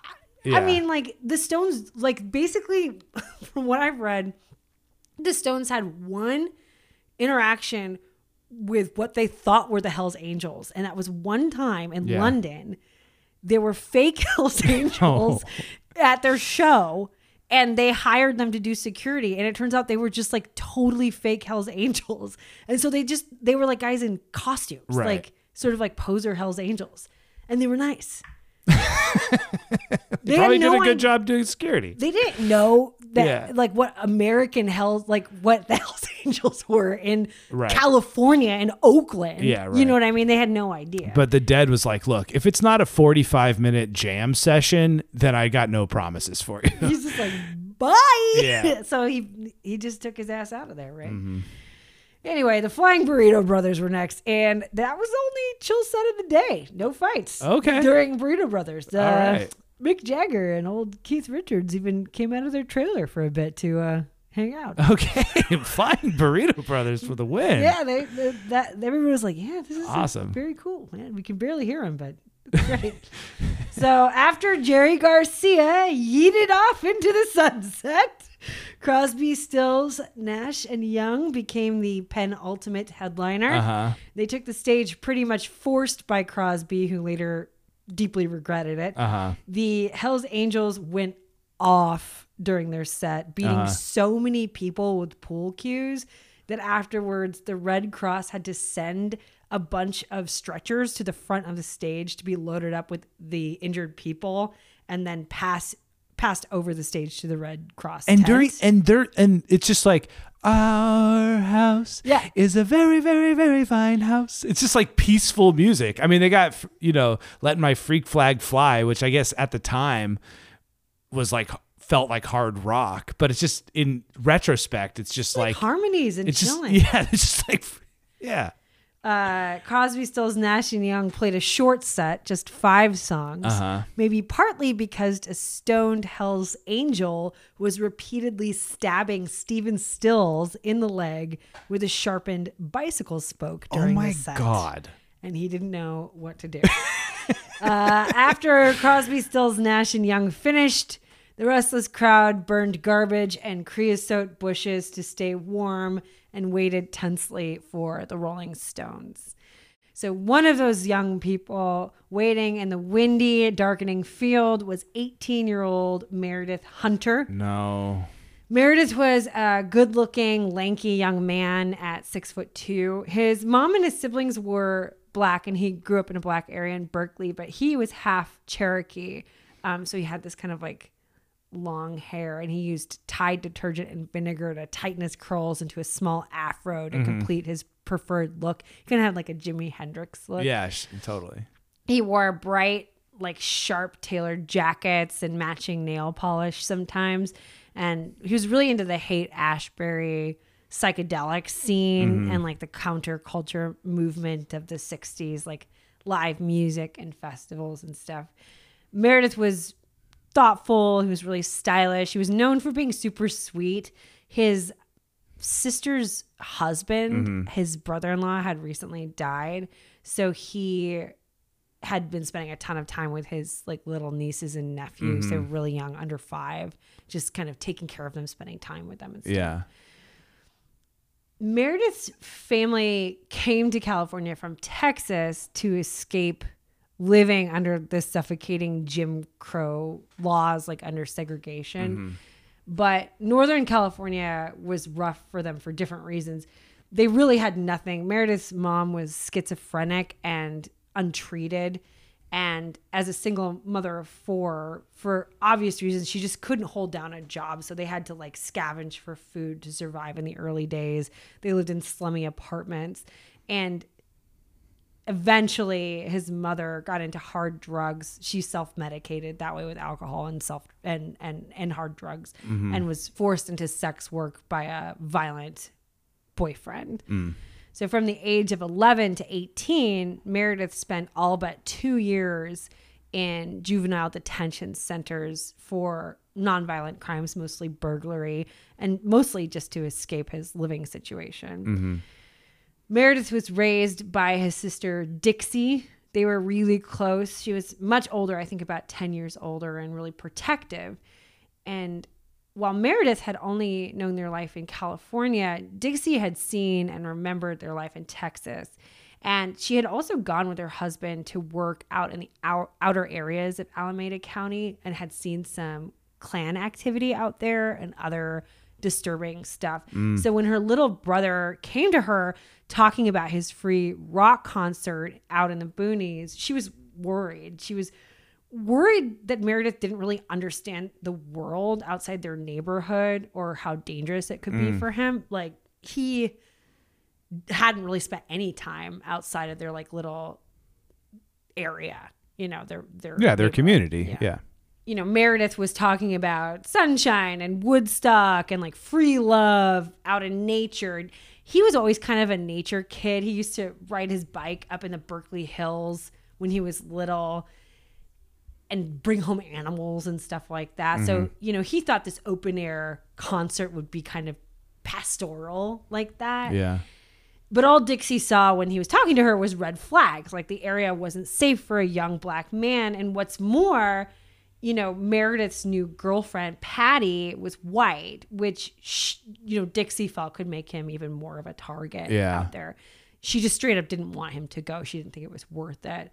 I mean, like the Stones, like basically from what I've read, the Stones had one interaction with what they thought were the Hells Angels. And that was one time in London, there were fake Hells Angels at their show and they hired them to do security. And it turns out they were just like totally fake Hells Angels. And so they were like guys in costumes, like sort of like poser Hells Angels. And they were nice. They probably did a good job doing security. They didn't know that like what American Hells, like what the Hells Angels were in California and Oakland. Yeah, right. You know what I mean? They had no idea. But the Dead was like, look, if it's not a 45-minute jam session, then I got no promises for you. He's just like, bye. Yeah. So he just took his ass out of there, right? Mm-hmm. Anyway, the Flying Burrito Brothers were next, and that was the only chill set of the day. No fights. Okay. During Burrito Brothers. All right. Mick Jagger and old Keith Richards even came out of their trailer for a bit to hang out. Okay. Flying Burrito Brothers for the win. Yeah, everybody was like, yeah, this is awesome. Very cool, man. We can barely hear him, but it's great. So after Jerry Garcia yeeted off into the sunset, Crosby, Stills, Nash, and Young became the penultimate headliner. They took the stage pretty much forced by Crosby, who later deeply regretted it. The Hells Angels went off during their set, beating so many people with pool cues that afterwards the Red Cross had to send a bunch of stretchers to the front of the stage to be loaded up with the injured people and then passed over the stage to the Red Cross and tents. and it's just like, our house is a very, very, very fine house. It's just like peaceful music. I mean, they got, Let My Freak Flag Fly, which I guess at the time was like, felt like hard rock, but it's just, in retrospect, it's just like harmonies and chilling. It's just like, yeah. Crosby, Stills, Nash and Young played a short set, just 5 songs, maybe partly because a stoned Hells Angel was repeatedly stabbing Stephen Stills in the leg with a sharpened bicycle spoke during the set. Oh my God. And he didn't know what to do. After Crosby, Stills, Nash and Young finished, the restless crowd burned garbage and creosote bushes to stay warm and waited tensely for the Rolling Stones. So one of those young people waiting in the windy, darkening field was 18-year-old Meredith Hunter. No. Meredith was a good-looking, lanky young man at 6'2". His mom and his siblings were Black, and he grew up in a Black area in Berkeley, but he was half Cherokee. So he had this kind of like long hair, and he used Tide detergent and vinegar to tighten his curls into a small afro to complete his preferred look. He kind of had like a Jimi Hendrix look. Yeah, totally. He wore bright, like sharp tailored jackets and matching nail polish sometimes. And he was really into the Haight-Ashbury psychedelic scene and like the counterculture movement of the 60s, like live music and festivals and stuff. Meredith was thoughtful. He was really stylish. He was known for being super sweet. His sister's husband, his brother-in-law, had recently died. So he had been spending a ton of time with his like little nieces and nephews. So really young, under 5, just kind of taking care of them, spending time with them and stuff. Yeah. Meredith's family came to California from Texas to escape living under the suffocating Jim Crow laws, like under segregation. But Northern California was rough for them for different reasons. They really had nothing. Meredith's mom was schizophrenic and untreated. And as a single mother of 4, for obvious reasons, she just couldn't hold down a job. So they had to like scavenge for food to survive in the early days. They lived in slummy apartments. And eventually his mother got into hard drugs. She self-medicated that way with alcohol and hard drugs, and was forced into sex work by a violent boyfriend. So from the age of 11 to 18, Meredith spent all but 2 years in juvenile detention centers for nonviolent crimes, mostly burglary, and mostly just to escape his living situation. Meredith was raised by his sister Dixie. They were really close. She was much older, I think about 10 years older, and really protective. And while Meredith had only known their life in California, Dixie had seen and remembered their life in Texas. And she had also gone with her husband to work out in the outer areas of Alameda County and had seen some Klan activity out there and other disturbing stuff. So when her little brother came to her talking about his free rock concert out in the boonies, she was worried. She was worried that Meredith didn't really understand the world outside their neighborhood or how dangerous it could be for him. Like, he hadn't really spent any time outside of their like little area, their community. Yeah. Meredith was talking about sunshine and Woodstock and like free love out in nature. He was always kind of a nature kid. He used to ride his bike up in the Berkeley Hills when he was little and bring home animals and stuff like that. So, he thought this open air concert would be kind of pastoral like that. Yeah. But all Dixie saw when he was talking to her was red flags. Like, the area wasn't safe for a young Black man. And what's more, Meredith's new girlfriend, Patty, was white, which, Dixie felt could make him even more of a target out there. She just straight up didn't want him to go. She didn't think it was worth it.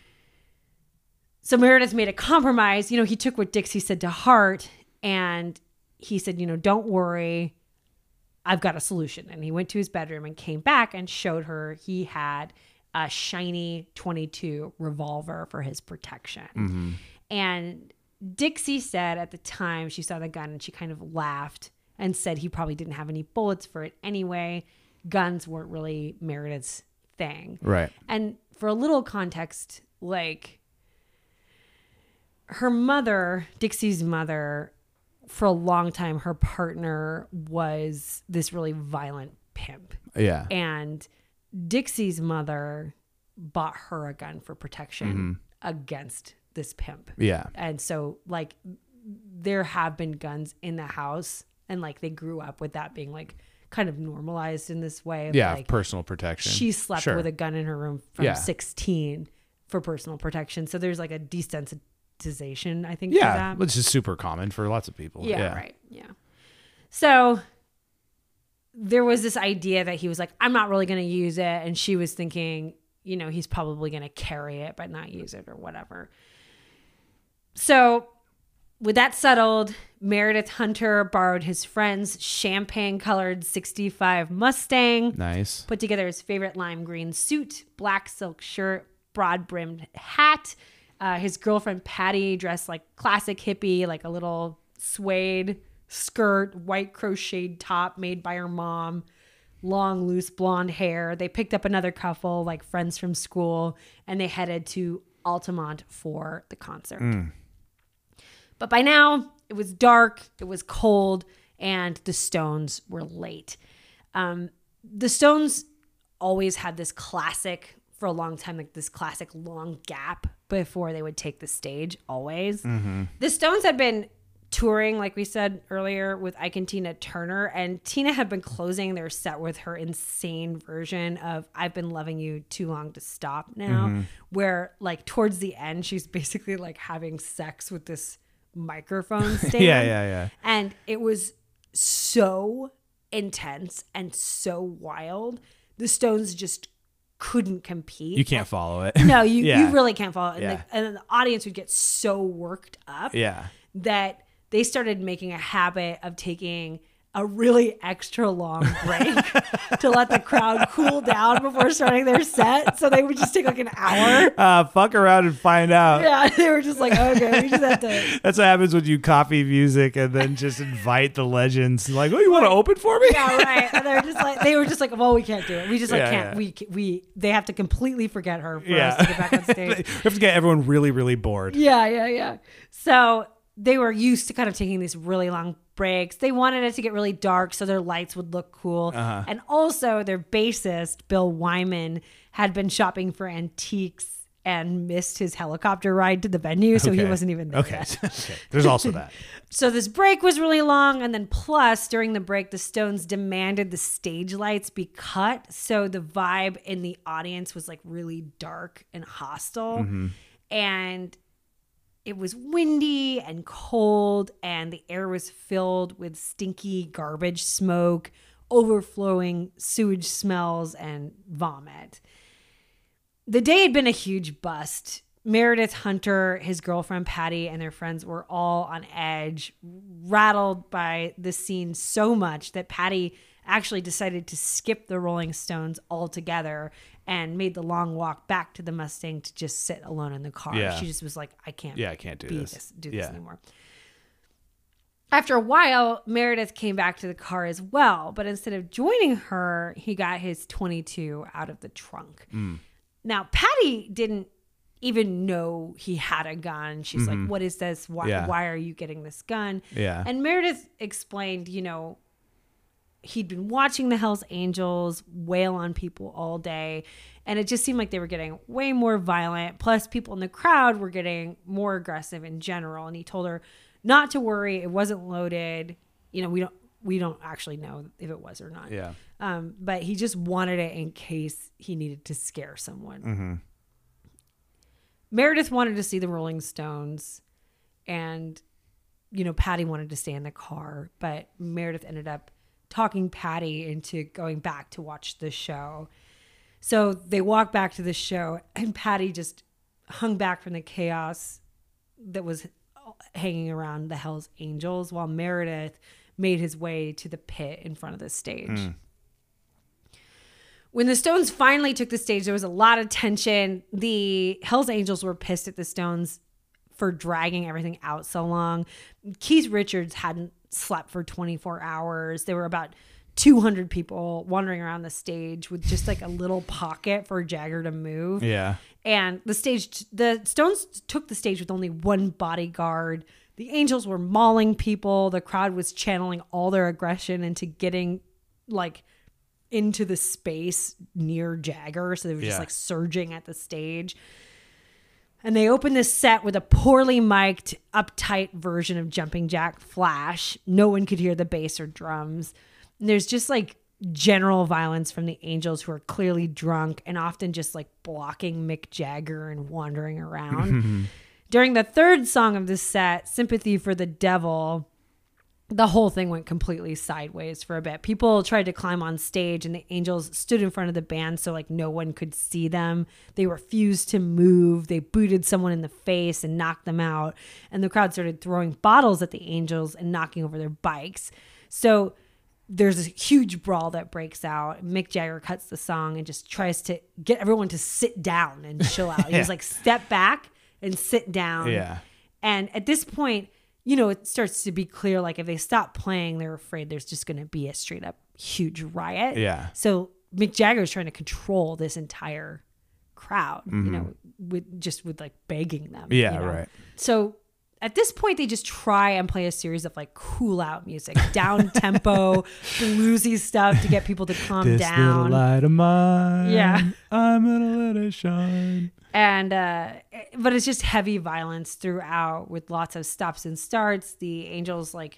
So Meredith made a compromise. He took what Dixie said to heart, and he said, don't worry, I've got a solution. And he went to his bedroom and came back and showed her he had a shiny .22 revolver for his protection. Mm-hmm. And Dixie said at the time she saw the gun and she kind of laughed and said he probably didn't have any bullets for it anyway. Guns weren't really Meredith's thing. Right. And for a little context, her mother, Dixie's mother, for a long time, her partner was this really violent pimp. Yeah. And Dixie's mother bought her a gun for protection against this pimp. Yeah. And so there have been guns in the house, and they grew up with that being kind of normalized in this way. Of personal protection. She slept with a gun in her room from 16 for personal protection. So there's a desensitization, I think, for that. Which is super common for lots of people. Yeah, right. Yeah. So there was this idea that he was I'm not really going to use it. And she was thinking, he's probably going to carry it, but not use it or whatever. So with that settled, Meredith Hunter borrowed his friend's champagne-colored 65 Mustang. Nice. Put together his favorite lime green suit, black silk shirt, broad-brimmed hat. His girlfriend, Patty, dressed like classic hippie, a little suede skirt, white crocheted top made by her mom, long, loose blonde hair. They picked up another couple, friends from school, and they headed to Altamont for the concert. But by now, it was dark, it was cold, and the Stones were late. The Stones always had this classic, for a long time, this classic long gap before they would take the stage, always. Mm-hmm. The Stones had been touring, like we said earlier, with Ike and Tina Turner, and Tina had been closing their set with her insane version of I've Been Loving You Too Long to Stop Now, where towards the end, she's basically having sex with this microphone stand. Yeah. And it was so intense and so wild. The Stones just couldn't compete. You can't follow it. No, you really can't follow it. Yeah. And the audience would get so worked up that they started making a habit of taking a really extra long break to let the crowd cool down before starting their set. So they would just take an hour. Fuck around and find out. Yeah, they were just okay, we just have to. That's what happens when you copy music and then just invite the legends. Oh, you want to open for me? Yeah, right. And they were just well, we can't do it. We just can't. Yeah. They have to completely forget her for us to get back on stage. We have to get everyone really, really bored. Yeah. So they were used to kind of taking these really long breaks. They wanted it to get really dark so their lights would look cool. Uh-huh. And also their bassist, Bill Wyman, had been shopping for antiques and missed his helicopter ride to the venue, so he wasn't even there. Okay. There's also that. So this break was really long, and then plus during the break, the Stones demanded the stage lights be cut, so the vibe in the audience was really dark and hostile. Mm-hmm. And it was windy and cold, and the air was filled with stinky garbage smoke, overflowing sewage smells, and vomit. The day had been a huge bust. Meredith Hunter, his girlfriend Patty, and their friends were all on edge, rattled by the scene so much that Patty actually decided to skip the Rolling Stones altogether and made the long walk back to the Mustang to just sit alone in the car. Yeah. She just was I can't do this anymore. After a while, Meredith came back to the car as well, but instead of joining her, he got his .22 out of the trunk. Now, Patty didn't even know he had a gun. She's like, what is this? Why are you getting this gun? Yeah. And Meredith explained, he'd been watching the Hells Angels wail on people all day, and it just seemed like they were getting way more violent. Plus, people in the crowd were getting more aggressive in general. And he told her not to worry, it wasn't loaded. We don't actually know if it was or not. Yeah. But he just wanted it in case he needed to scare someone. Mm-hmm. Meredith wanted to see the Rolling Stones, And, Patty wanted to stay in the car, but Meredith ended up talking Patty into going back to watch the show. So they walked back to the show, and Patty just hung back from the chaos that was hanging around the Hells Angels, while Meredith made his way to the pit in front of the stage. When the Stones finally took the stage, there was a lot of tension. The Hells Angels were pissed at the Stones for dragging everything out so long. Keith Richards hadn't slept for 24 hours. There were about 200 people wandering around the stage with just like a little pocket for Jagger to move. Yeah. And the Stones took the stage with only one bodyguard. The Angels were mauling people. The crowd was channeling all their aggression into getting like into the space near Jagger. So they were just like surging at the stage. And they opened this set with a poorly mic'd, uptight version of Jumping Jack Flash. No one could hear the bass or drums. And there's just like general violence from the Angels, who are clearly drunk and often just like blocking Mick Jagger and wandering around. During the third song of the set, Sympathy for the Devil, the whole thing went completely sideways for a bit. People tried to climb on stage, and the Angels stood in front of the band so like no one could see them. They refused to move. They booted someone in the face and knocked them out. And the crowd started throwing bottles at the Angels and knocking over their bikes. So there's a huge brawl that breaks out. Mick Jagger cuts the song and just tries to get everyone to sit down and chill out. He was like, step back and sit down. Yeah. And at this point, it starts to be clear, like if they stop playing, they're afraid there's just going to be a straight up huge riot. Yeah. So Mick Jagger is trying to control this entire crowd, with like begging them. Yeah, right. So at this point, they just try and play a series of like cool out music, down tempo, bluesy stuff to get people to calm this down. Little light of mine. Yeah. I'm gonna let it shine. And but it's just heavy violence throughout with lots of stops and starts. The Angels like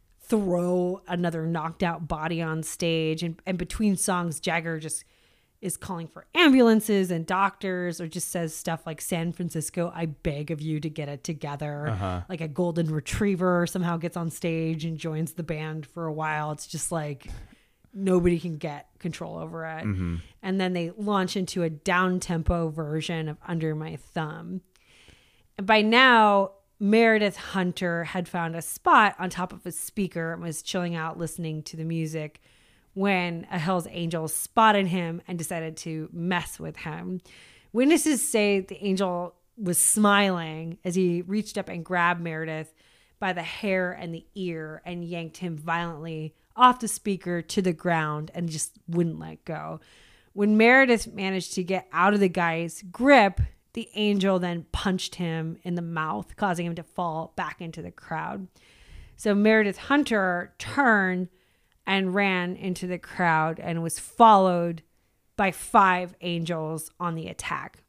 throw another knocked out body on stage, and between songs, Jagger just is calling for ambulances and doctors, or just says stuff like, San Francisco, I beg of you to get it together. Like a golden retriever somehow gets on stage and joins the band for a while. It's just like nobody can get control over it. And then they launch into a down-tempo version of Under My Thumb. And by now, Meredith Hunter had found a spot on top of a speaker and was chilling out listening to the music when a Hells Angel spotted him and decided to mess with him. Witnesses say the Angel was smiling as he reached up and grabbed Meredith by the hair and the ear and yanked him violently off the speaker to the ground and just wouldn't let go. When Meredith managed to get out of the guy's grip, the Angel then punched him in the mouth, causing him to fall back into the crowd. So Meredith Hunter turned and ran into the crowd and was followed by 5 Angels on the attack.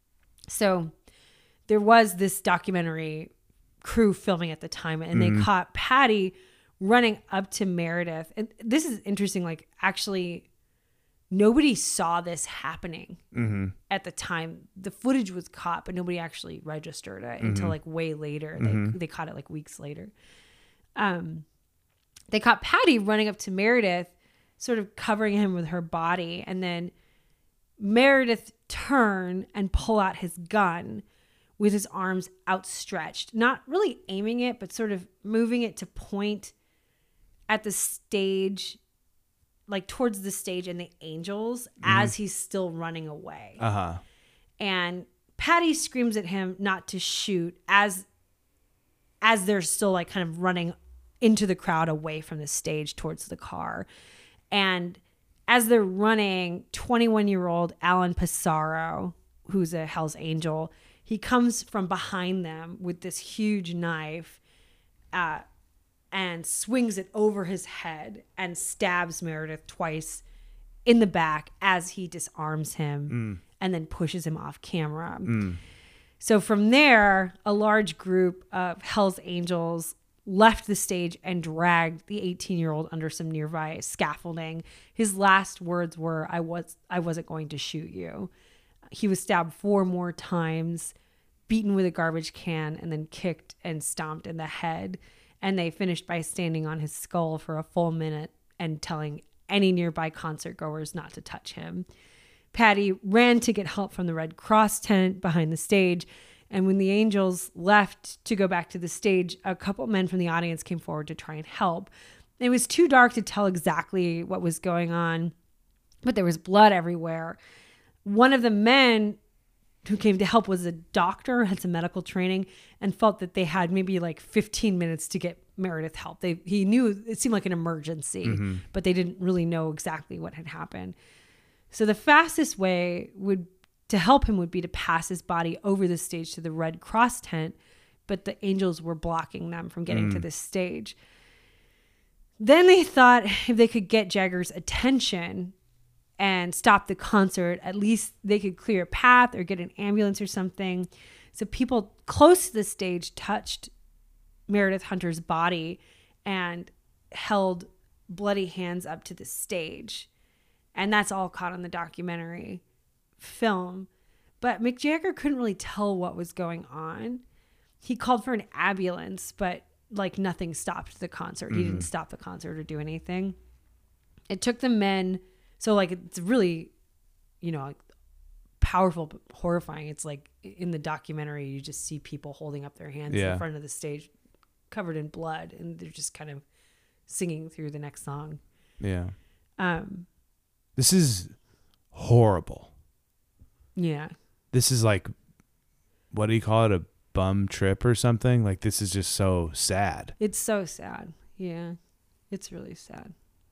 So there was this documentary crew filming at the time, and they caught Patty running up to Meredith. And this is interesting. Like, actually, nobody saw this happening at the time. The footage was caught, but nobody actually registered it until like way later. They caught it like weeks later. They caught Patty running up to Meredith, sort of covering him with her body. And then Meredith turned and pull out his gun with his arms outstretched, not really aiming it, but sort of moving it to point at the stage, like towards the stage and the Angels as he's still running away. And Patty screams at him not to shoot as they're still like kind of running into the crowd away from the stage towards the car. And as they're running, 21-year-old Alan Pissarro, who's a Hells Angel, he comes from behind them with this huge knife and swings it over his head and stabs Meredith twice in the back as he disarms him and then pushes him off camera. So from there, a large group of Hells Angels left the stage and dragged the 18-year-old under some nearby scaffolding. His last words were, I wasn't going to shoot you. He was stabbed 4 more times. beaten with a garbage can, and then kicked and stomped in the head. And they finished by standing on his skull for a full minute and telling any nearby concert goers not to touch him. Patty ran to get help from the Red Cross tent behind the stage. And when the Angels left to go back to the stage, a couple men from the audience came forward to try and help. It was too dark to tell exactly what was going on, but there was blood everywhere. One of the men who came to help was a doctor, had some medical training, and felt that they had maybe like 15 minutes to get Meredith help. He knew it seemed like an emergency, but they didn't really know exactly what had happened. So the fastest way to help him would be to pass his body over the stage to the Red Cross tent, but the Angels were blocking them from getting to this stage. Then they thought if they could get Jagger's attention and stop the concert, at least they could clear a path or get an ambulance or something. So people close to the stage touched Meredith Hunter's body and held bloody hands up to the stage. And that's all caught on the documentary film. But Mick Jagger couldn't really tell what was going on. He called for an ambulance, but like nothing stopped the concert. He didn't stop the concert or do anything. It took the men. So like, it's really, like powerful, but horrifying. It's like in the documentary, you just see people holding up their hands in front of the stage covered in blood, and they're just kind of singing through the next song. Yeah. This is horrible. Yeah. This is like, what do you call it? A bum trip or something? Like, this is just so sad. It's so sad. Yeah. It's really sad.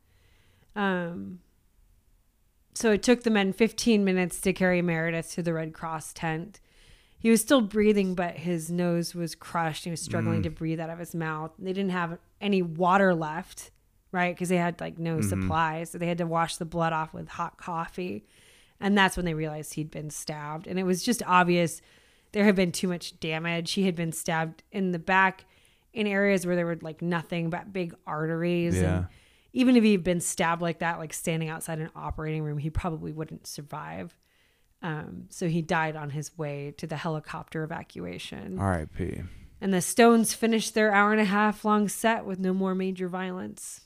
So it took the men 15 minutes to carry Meredith to the Red Cross tent. He was still breathing, but his nose was crushed. He was struggling to breathe out of his mouth. They didn't have any water left, right? Because they had like no supplies. So they had to wash the blood off with hot coffee. And that's when they realized he'd been stabbed. And it was just obvious there had been too much damage. He had been stabbed in the back in areas where there were like nothing but big arteries. Yeah. And even if he'd been stabbed like that, like standing outside an operating room, he probably wouldn't survive. So he died on his way to the helicopter evacuation. R.I.P. And the Stones finished their 1.5 hour long set with no more major violence.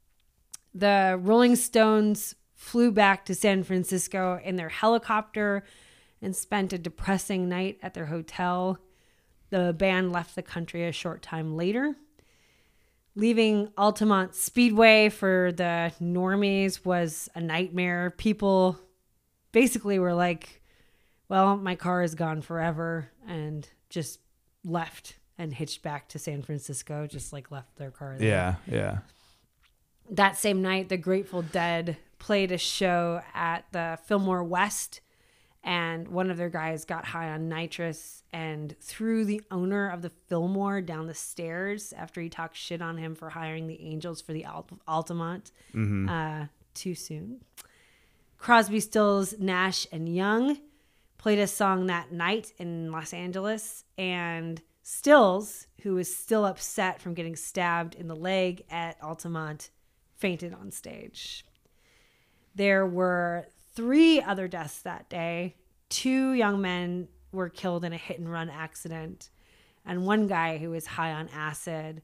The Rolling Stones flew back to San Francisco in their helicopter and spent a depressing night at their hotel. The band left the country a short time later. Leaving Altamont Speedway for the normies was a nightmare. People basically were like, well, my car is gone forever, and just left and hitched back to San Francisco, just like left their car there. Yeah. That same night, the Grateful Dead played a show at the Fillmore West, and one of their guys got high on nitrous and threw the owner of the Fillmore down the stairs after he talked shit on him for hiring the Angels for the Altamont too soon. Crosby, Stills, Nash, and Young played a song that night in Los Angeles, and Stills, who was still upset from getting stabbed in the leg at Altamont, fainted on stage. There were 3 other deaths that day. 2 young men were killed in a hit-and-run accident, and one guy who was high on acid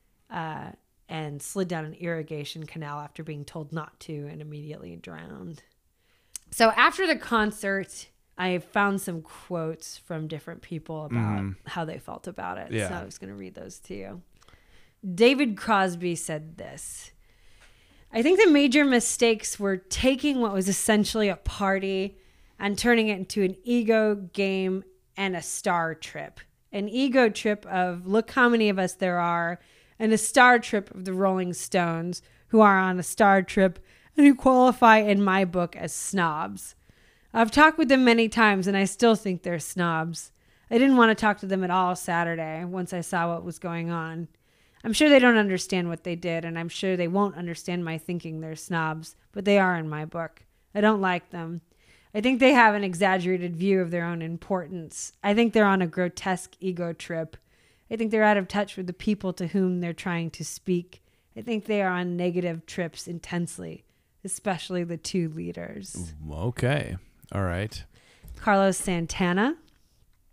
and slid down an irrigation canal after being told not to and immediately drowned. So after the concert, I found some quotes from different people about how they felt about it. Yeah. So I was going to read those to you. David Crosby said this: I think the major mistakes were taking what was essentially a party and turning it into an ego game and a star trip. An ego trip of look how many of us there are, and a star trip of the Rolling Stones, who are on a star trip and who qualify in my book as snobs. I've talked with them many times and I still think they're snobs. I didn't want to talk to them at all Saturday once I saw what was going on. I'm sure they don't understand what they did, and I'm sure they won't understand my thinking they're snobs, but they are in my book. I don't like them. I think they have an exaggerated view of their own importance. I think they're on a grotesque ego trip. I think they're out of touch with the people to whom they're trying to speak. I think they are on negative trips intensely, especially the 2 leaders. Okay. All right. Carlos Santana.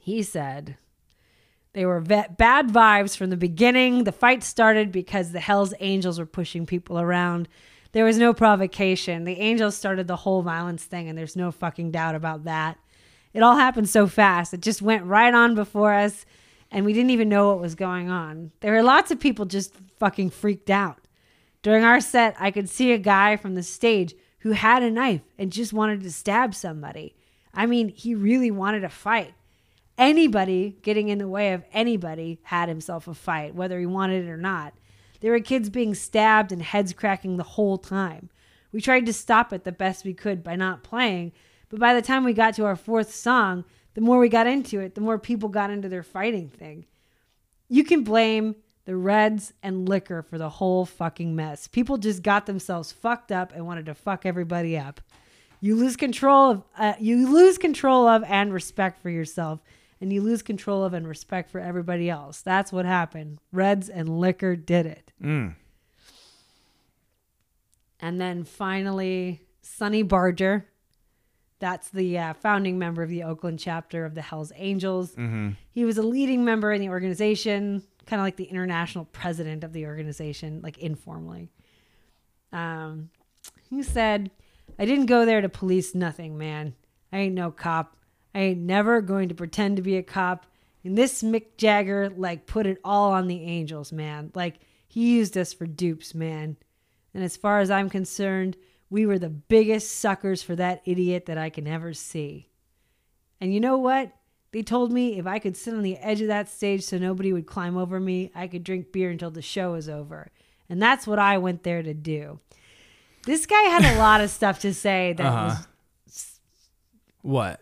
He said they were bad vibes from the beginning. The fight started because the Hells Angels were pushing people around. There was no provocation. The Angels started the whole violence thing, and there's no fucking doubt about that. It all happened so fast. It just went right on before us, and we didn't even know what was going on. There were lots of people just fucking freaked out. During our set, I could see a guy from the stage who had a knife and just wanted to stab somebody. I mean, he really wanted to fight. Anybody getting in the way of anybody had himself a fight, whether he wanted it or not. There were kids being stabbed and heads cracking the whole time. We tried to stop it the best we could by not playing, but by the time we got to our fourth song, the more we got into it, the more people got into their fighting thing. You can blame the Reds and liquor for the whole fucking mess. People just got themselves fucked up and wanted to fuck everybody up. You lose control of and respect for yourself, and you lose control of and respect for everybody else. That's what happened. Reds and liquor did it. And then finally, Sonny Barger. That's the founding member of the Oakland chapter of the Hells Angels. He was a leading member in the organization, kind of like the international president of the organization, like informally. He said, I didn't go there to police nothing, man. I ain't no cop. I ain't never going to pretend to be a cop. And this Mick Jagger, like, put it all on the Angels, man. Like, he used us for dupes, man. And as far as I'm concerned, we were the biggest suckers for that idiot that I can ever see. And you know what? They told me if I could sit on the edge of that stage so nobody would climb over me, I could drink beer until the show was over. And that's what I went there to do. This guy had a lot of stuff to say that was... What?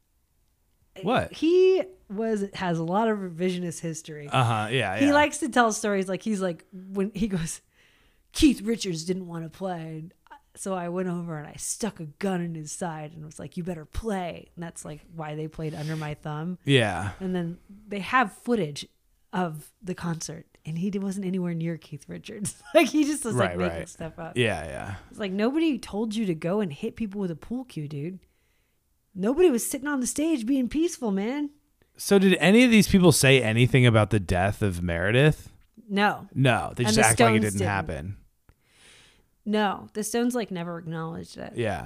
He has a lot of revisionist history. Yeah. He likes to tell stories like he's like, when he goes, Keith Richards didn't want to play. So I went over and I stuck a gun in his side and was like, you better play. And that's like why they played Under My Thumb. Yeah. And then they have footage of the concert and he wasn't anywhere near Keith Richards. Like he just was like making stuff up. Yeah. It's like nobody told you to go and hit people with a pool cue, dude. Nobody was sitting on the stage being peaceful, man. So did any of these people say anything about the death of Meredith? No. They just act like it didn't happen. No, the Stones like never acknowledged it. Yeah.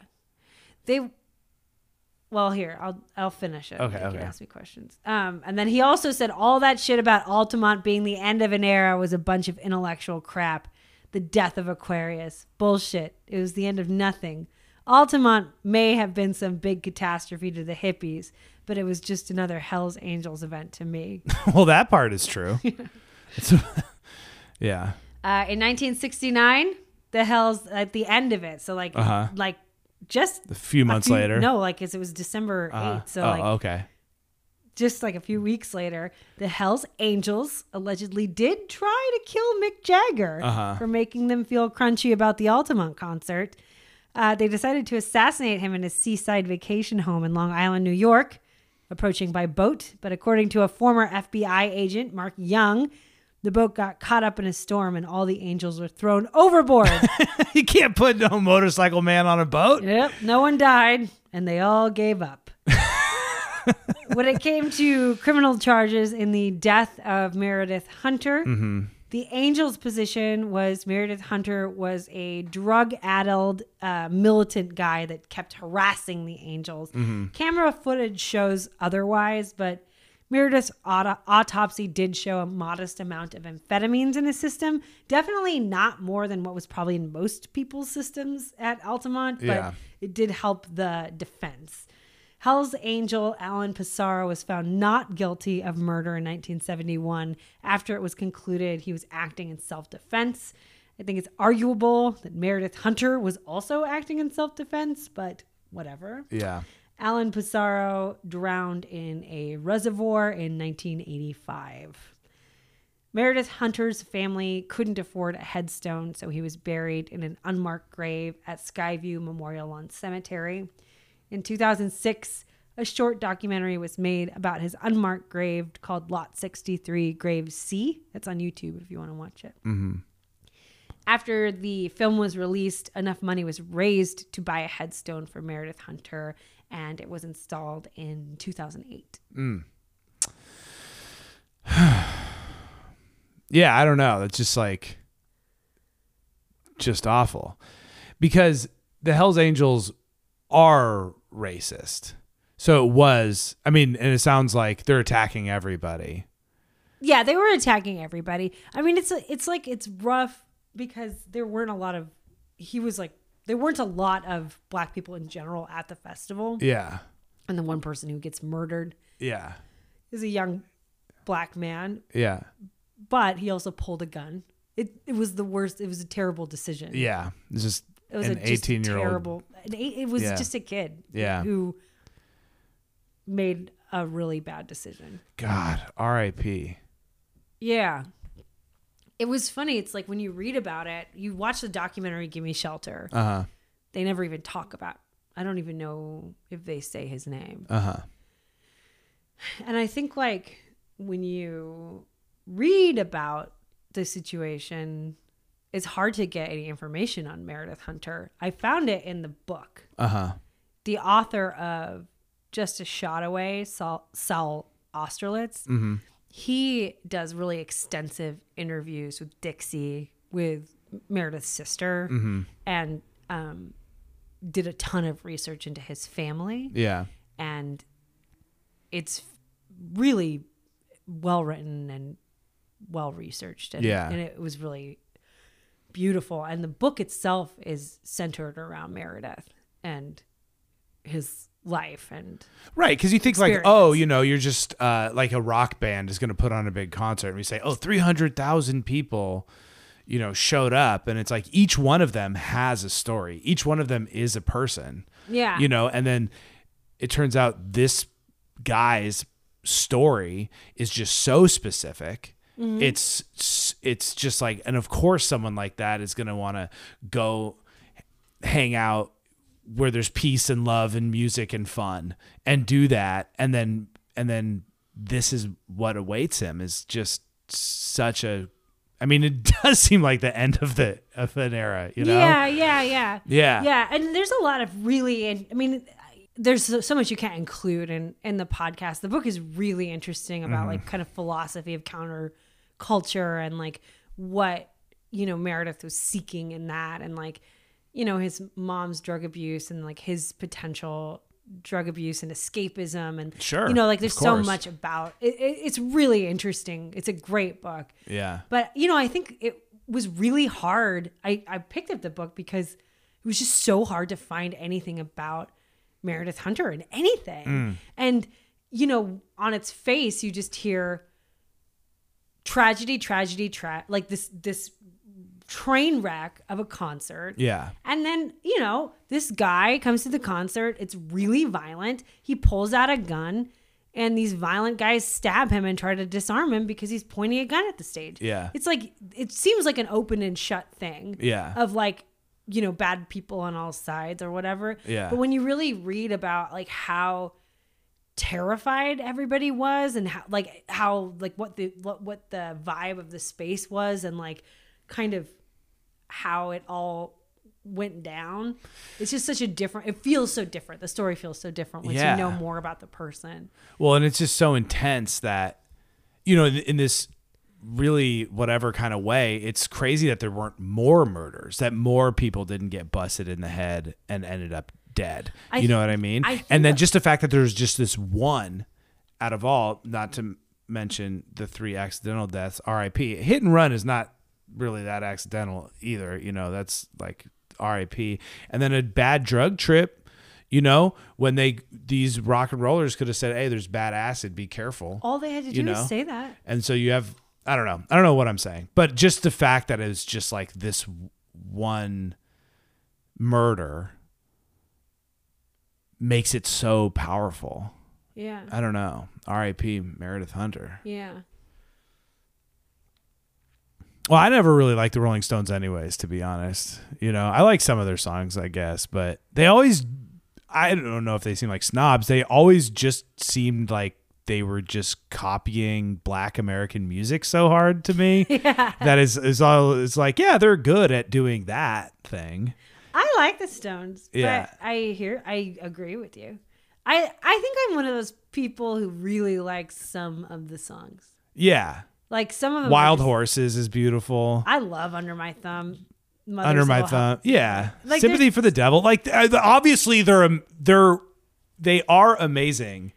Well, here, I'll finish it. Okay. You can ask me questions. And then he also said all that shit about Altamont being the end of an era was a bunch of intellectual crap. The death of Aquarius. Bullshit. It was the end of nothing. Altamont may have been some big catastrophe to the hippies, but it was just another Hells Angels event to me. Well, that part is true. Yeah. In 1969, the Hells at the end of it. So like just a few months later. No, like it was December 8th. So okay. Just like a few weeks later, the Hells Angels allegedly did try to kill Mick Jagger for making them feel crunchy about the Altamont concert. They decided to assassinate him in his seaside vacation home in Long Island, New York, approaching by boat. But according to a former FBI agent, Mark Young, the boat got caught up in a storm and all the Angels were thrown overboard. You can't put no motorcycle man on a boat. Yep. No one died and they all gave up. When it came to criminal charges in the death of Meredith Hunter, the Angels' position was Meredith Hunter was a drug-addled militant guy that kept harassing the Angels. Camera footage shows otherwise, but Meredith's autopsy did show a modest amount of amphetamines in his system. Definitely not more than what was probably in most people's systems at Altamont, but it did help the defense. Hell's Angel Alan Pissarro was found not guilty of murder in 1971 after it was concluded he was acting in self-defense. I think it's arguable that Meredith Hunter was also acting in self-defense, but whatever. Yeah. Alan Pissarro drowned in a reservoir in 1985. Meredith Hunter's family couldn't afford a headstone, so he was buried in an unmarked grave at Skyview Memorial Lawn Cemetery. In 2006, a short documentary was made about his unmarked grave called Lot 63 Grave C. It's on YouTube if you want to watch it. after the film was released, enough money was raised to buy a headstone for Meredith Hunter, and it was installed in 2008. Yeah, I don't know. It's just like, just awful. Because the Hells Angels are racist. So it was, I mean, and it sounds like they're attacking everybody. Yeah, they were attacking everybody. I mean, it's rough because there weren't a lot of, there weren't a lot of black people in general at the festival. Yeah. And the one person who gets murdered Yeah. is a young black man. Yeah. But he also pulled a gun. It was the worst. It was a terrible decision. Yeah. It's just It was an 18-year-old. terrible. It was just a kid. Yeah. Who made a really bad decision. God, R.I.P. Yeah. It was funny. It's like when you read about it, you watch the documentary Gimme Shelter. Uh-huh. They never even talk about, I don't even know if they say his name. Uh-huh. And I think like when you read about the situation, it's hard to get any information on Meredith Hunter. I found it in the book. Uh-huh. The author of Just a Shot Away, Saul Austerlitz, he does really extensive interviews with Dixie, with Meredith's sister, and did a ton of research into his family. Yeah. And it's really well written and well researched. And, and it was really beautiful. And the book itself is centered around Meredith and his life and right, because you think experience. like, oh, you know, you're just like a rock band is going to put on a big concert, and we say, oh, 300,000 people, you know, showed up, and it's like each one of them has a story, each one of them is a person, you know, and then it turns out this guy's story is just so specific. It's just like, and of course someone like that is going to want to go hang out where there's peace and love and music and fun and do that. And then this is what awaits him is just such a, I mean, it does seem like the end of an era, you know? Yeah. And there's a lot of really, I mean, there's so much you can't include in the podcast. The book is really interesting about like kind of philosophy of counterculture and like what, you know, Meredith was seeking in that, and like, you know, his mom's drug abuse and like his potential drug abuse and escapism. And, sure, you know, like there's so much about it. It's really interesting. It's a great book. Yeah. But, you know, I think it was really hard. I picked up the book because it was just so hard to find anything about Meredith Hunter in anything. And, you know, on its face, you just hear tragedy, like this train wreck of a concert. Yeah. And then, you know, this guy comes to the concert. It's really violent. He pulls out a gun and these violent guys stab him and try to disarm him because he's pointing a gun at the stage. Yeah. It's like, it seems like an open and shut thing. Yeah. Of like, you know, bad people on all sides or whatever. Yeah. But when you really read about like how terrified everybody was and how what the vibe of the space was and like kind of how it all went down, it's just such a different, it feels so different. The story feels so different once you know more about the person. Well, and it's just so intense that, you know, in this really whatever kind of way, it's crazy that there weren't more murders, that more people didn't get busted in the head and ended up dead. You know what I mean? And then just the fact that there's just this one out of all, not to mention the 3 accidental deaths, RIP. Hit and run is not really that accidental either. You know, that's like RIP. And then a bad drug trip, you know, when these rock and rollers could have said, hey, there's bad acid, be careful. All they had to do was say that. And so you have, I don't know what I'm saying, but just the fact that it's just like this one murder makes it so powerful. Yeah. I don't know. R.I.P. Meredith Hunter. Yeah. Well, I never really liked the Rolling Stones anyways, to be honest. You know, I like some of their songs, I guess, but they always, I don't know if they seem like snobs. They always just seemed like they were just copying Black American music so hard to me. Yeah. That is all. It's like, yeah, they're good at doing that thing. I like the Stones. Yeah. But I agree with you. I think I'm one of those people who really like some of the songs. Yeah. Like some of them. Wild Horses is beautiful. I love Under My Thumb. Mother's Under My Little Thumb. Help. Yeah. Like, Sympathy for the Devil. Like, obviously they are amazing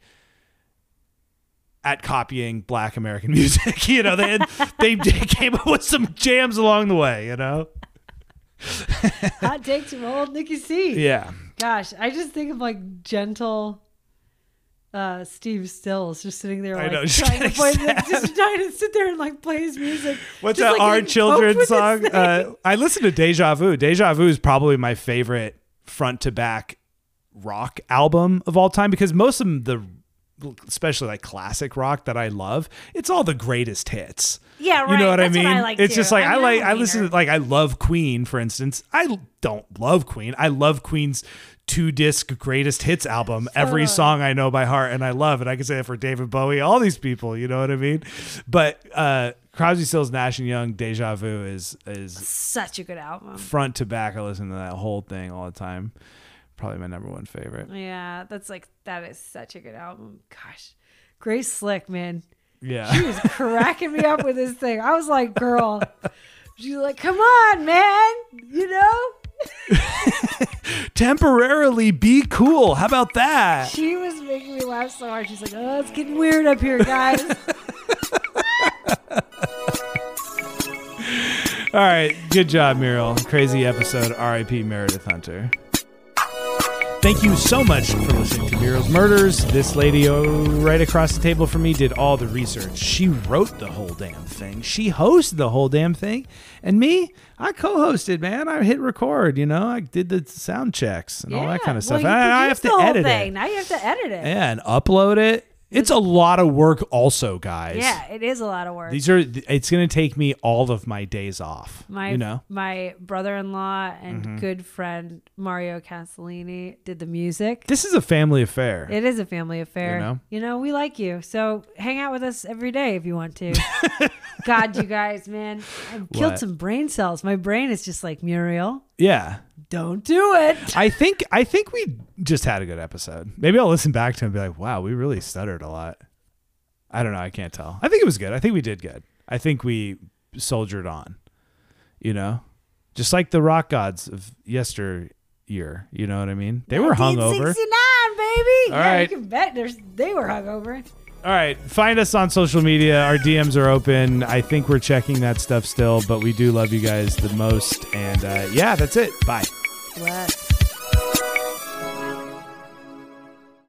at copying Black American music. You know, they came up with some jams along the way, you know? Hot takes from old Nikki C. Yeah. Gosh, I just think of like gentle Steve Stills just sitting there like just trying to play sad. just trying to sit there and like play his music. What's Just, that like, Our getting Children poked with song? this thing. I listened to Deja Vu. Deja Vu is probably my favorite front to back rock album of all time, because most of the, especially like classic rock that I love, it's all the greatest hits. Yeah, right. You know what That's I mean? I like it's too. just like I'm not a I listen wiener. to, like, I love Queen, for instance. I don't love Queen. I love Queen's 2-disc greatest hits album. Every song I know by heart and I love, and I can say that for David Bowie, all these people, you know what I mean? But Crosby, Stills, Nash and Young, Deja Vu is Such a good album. front to back. I listen to that whole thing all the time. Probably my number one favorite. Yeah, that is such a good album. Gosh. Grace Slick, man. Yeah. She was cracking me up with this thing. I was like, girl. She's like, come on, man. You know? Temporarily be cool. How about that? She was making me laugh so hard. She's like, oh, it's getting weird up here, guys. All right. Good job, Muriel. Crazy episode. R.I.P. Meredith Hunter. Thank you so much for listening to Muriel's Murders. This lady right across the table from me did all the research. She wrote the whole damn thing. She hosted the whole damn thing. And me, I co-hosted, man. I hit record, you know. I did the sound checks and all that kind of stuff. Well, you And I have produced to the whole edit thing. it. Now you have to edit it. Yeah, and upload it. It's a lot of work also, guys. Yeah, it is a lot of work. It's going to take me all of my days off, My you know? my brother-in-law and good friend Mario Castellini did the music. This is a family affair. It is a family affair. You know? We like you. So hang out with us every day if you want to. God, you guys, man. I've killed What? some brain cells. My brain is just like, Muriel, Yeah. don't do it. I think we just had a good episode. Maybe I'll listen back to it and be like, wow, we really stuttered a lot. I don't know. I can't tell. I think it was good. I think we did good. I think we soldiered on, you know, just like the rock gods of yesteryear. You know what I mean? They were hungover. 1969, baby. All Yeah, right. you can bet they were hungover. All right. Find us on social media. Our DMs are open. I think we're checking that stuff still, but we do love you guys the most. And yeah, that's it. Bye. Bless.